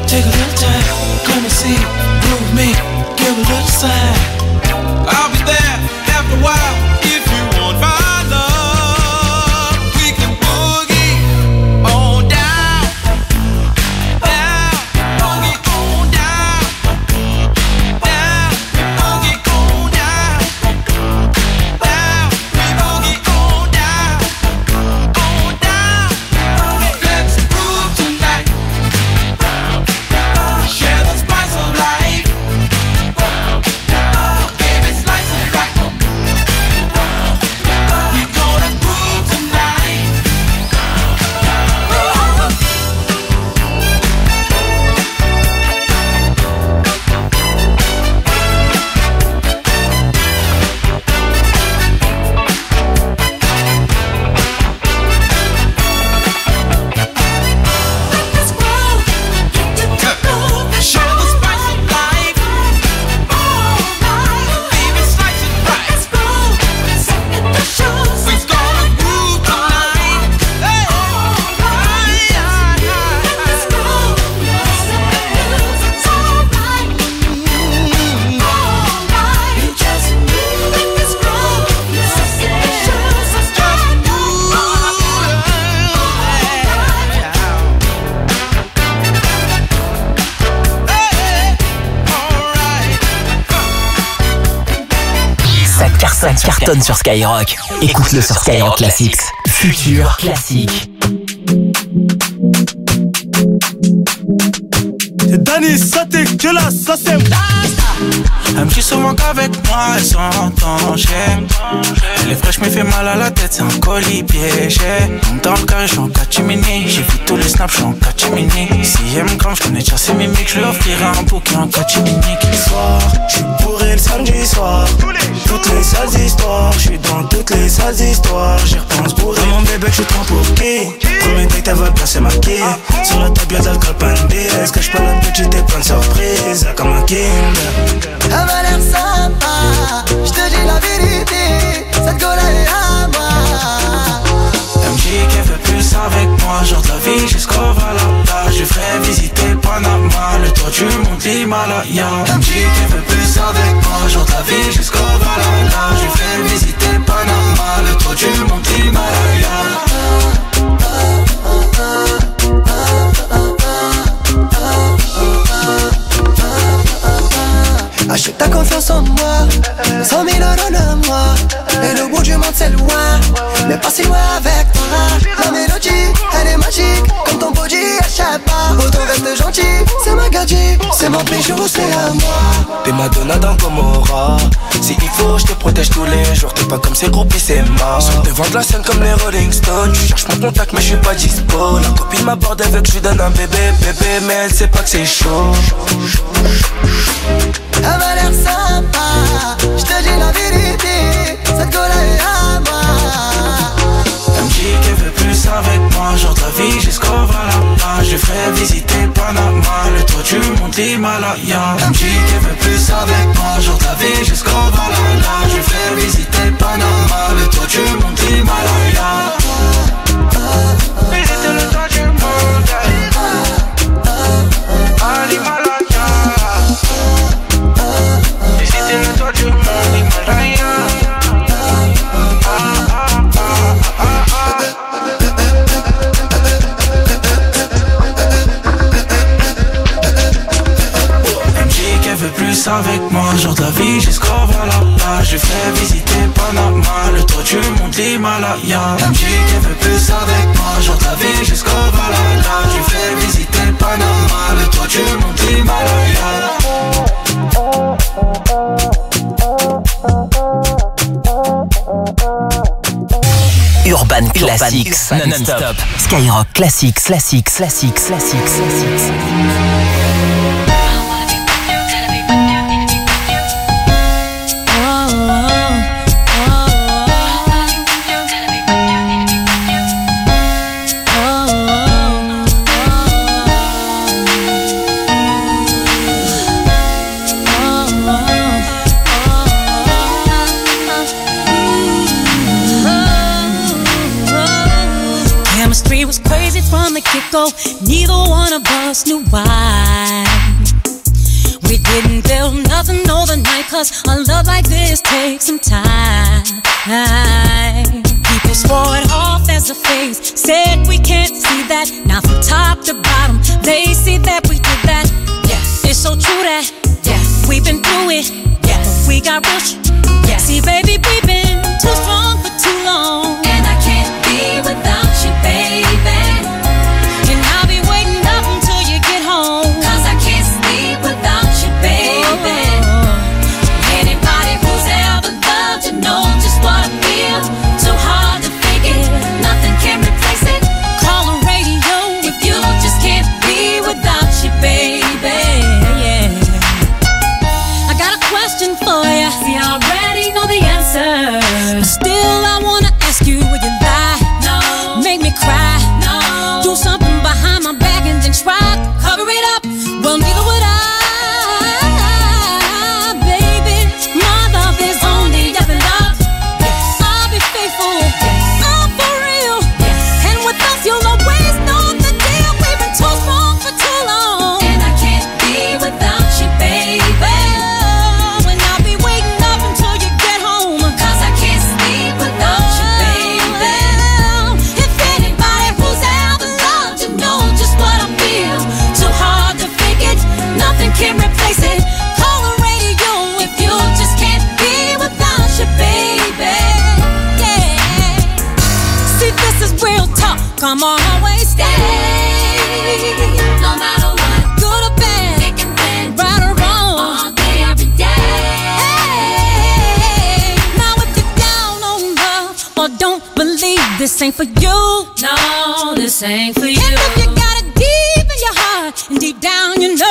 Take a little time, come and see, move me, give a little sign. I'll be there after a while if you want my love. We can boogie on down, down, boogie on down, down, boogie on down, down, we boogie on down, on down. Let's groove tonight. Share the spice of life. Baby, slice it right. We're gonna groove tonight. Let's groove. Share the spice of life. Baby, slice it right. Let's go. The shows. We're gonna groove tonight. Hey. Let's go. It's all right. All right. You just move. Let's go. The shows. Let's just move. All Ça cartonne, cartonne sur Skyrock. Écoute-le sur Skyrock Classics. Futur classique. C'est Danny, ça t'es que là, ça c'est. Elle me dit souvent qu'avec moi elle s'entend. Elle est fraîche, me fait mal à la tête, c'est un colis piégé. Dans le carré, je suis en catimini. J'ai vu tous les snaps, je suis en catimini. Si elle me crame, je connais déjà ses mimiques. Je lui offrirai un bouquet en catimini. Soir, je suis bourré le samedi soir. Toutes les sales histoires, je suis dans toutes les sales histoires. J'y repense bourré. Mon bébé, je suis trop pour qui? Premier date, elle va bien se maquiller. Sur la table, y'a d'alcool, pas une bière. Que je parle un peu, j'étais plein de surprises. Comme un Kinder. Elle m'a l'air sympa, je te dis la vérité, cette go-là est à moi. Elle me dit qu'elle veut plus avec moi, genre de la vie jusqu'au Valhalla. Je ferai visiter Panama, le toit du monde l'Himalaya. Elle me dit qu'elle veut plus avec moi, genre de la vie jusqu'au Valhalla. Je ferai visiter Panama, le toit du monde l'Himalaya. Achète ta confiance en moi, cent mille euros de moi. Et le bout du monde c'est loin, mais pas si loin avec toi. La mélodie, elle est magique, comme ton body, échappe pas. Autant reste gentil, c'est ma gadget, c'est mon bijou, c'est à moi. T'es Madonna dans Gomorrah. Si il faut, je te protège tous les jours. T'es pas comme ces groupies, c'est mort. Sur devant de la scène comme les Rolling Stones. Tu cherches mon contact, mais je suis pas dispo. La copine m'aborde avec, je lui donne un bébé, bébé, mais elle sait pas que c'est chaud. Elle m'a l'air sympa, je te dis la vérité, cette go-là est à moi. Elle me dit qu'elle veut plus avec moi, genre de la vie jusqu'au Valhalla. Je ferai visiter Panama, le toit du monde l'Himalaya. Elle me dit qu'elle veut plus avec moi, genre de la vie jusqu'au Valhalla. Je ferai visiter Panama, le toit du monde l'Himalaya. Visiter le toit du monde, à l'Himalaya. Visiter le toit du monde, l'Himalaya. Plus avec moi, genre de la vie jusqu'au Valhalla. Je ferai visiter Panama, le toit du monde l'Himalaya. Elle me dit qu'elle veut plus avec moi, genre de la vie jusqu'au Valhalla. Je ferai visiter Panama, le toit du monde l'Himalaya. Urban Classics, non-stop. Skyrock Classics, Classics, Classics, Classics, Classics. From the the get-go, neither one of us knew why. We didn't build nothing overnight, cause a love like this takes some time. People swore it off as a phase, said we can't see that. Now from top to bottom, they see that we did that. Yes, it's so true that, yes, we've been through it. Yes, we got real sh- yes. See baby, we've been too strong for too long, and I can't be without you, baby. And I'll be waiting up until you get home, cause I can't sleep without you, baby. Oh. Anybody who's ever loved you know just what I feel. Too hard to fake it, nothing can replace it. Call the radio if you just can't be without you, baby. Yeah. I got a question for you. See, I already know the answer, but still I wanna ask you, would you lie? No. Make me cry? No. Do something behind my back and then try to cover it up? Well, neither would I, baby. My love is only up and up. Yes. I'll be faithful. Yes. I'm for real. Yes. And with us, you'll always know the deal. We've been too strong for too long, and I can't be without you, baby. Oh, and I'll be waiting up until you get home, cause I can't sleep without you, baby. If anybody who's ever loved you know just what I feel. Too hard to fake it, nothing can replace it. Call the radio if you just can't be without you, baby. Yeah. See, this is real talk, I'm always stay. No matter what, good or bad, thick and thin, right or wrong, all day, every day. Now if you're down on love or don't believe, this ain't for you. No, this ain't for you. And if you got it deep in your heart and deep down you know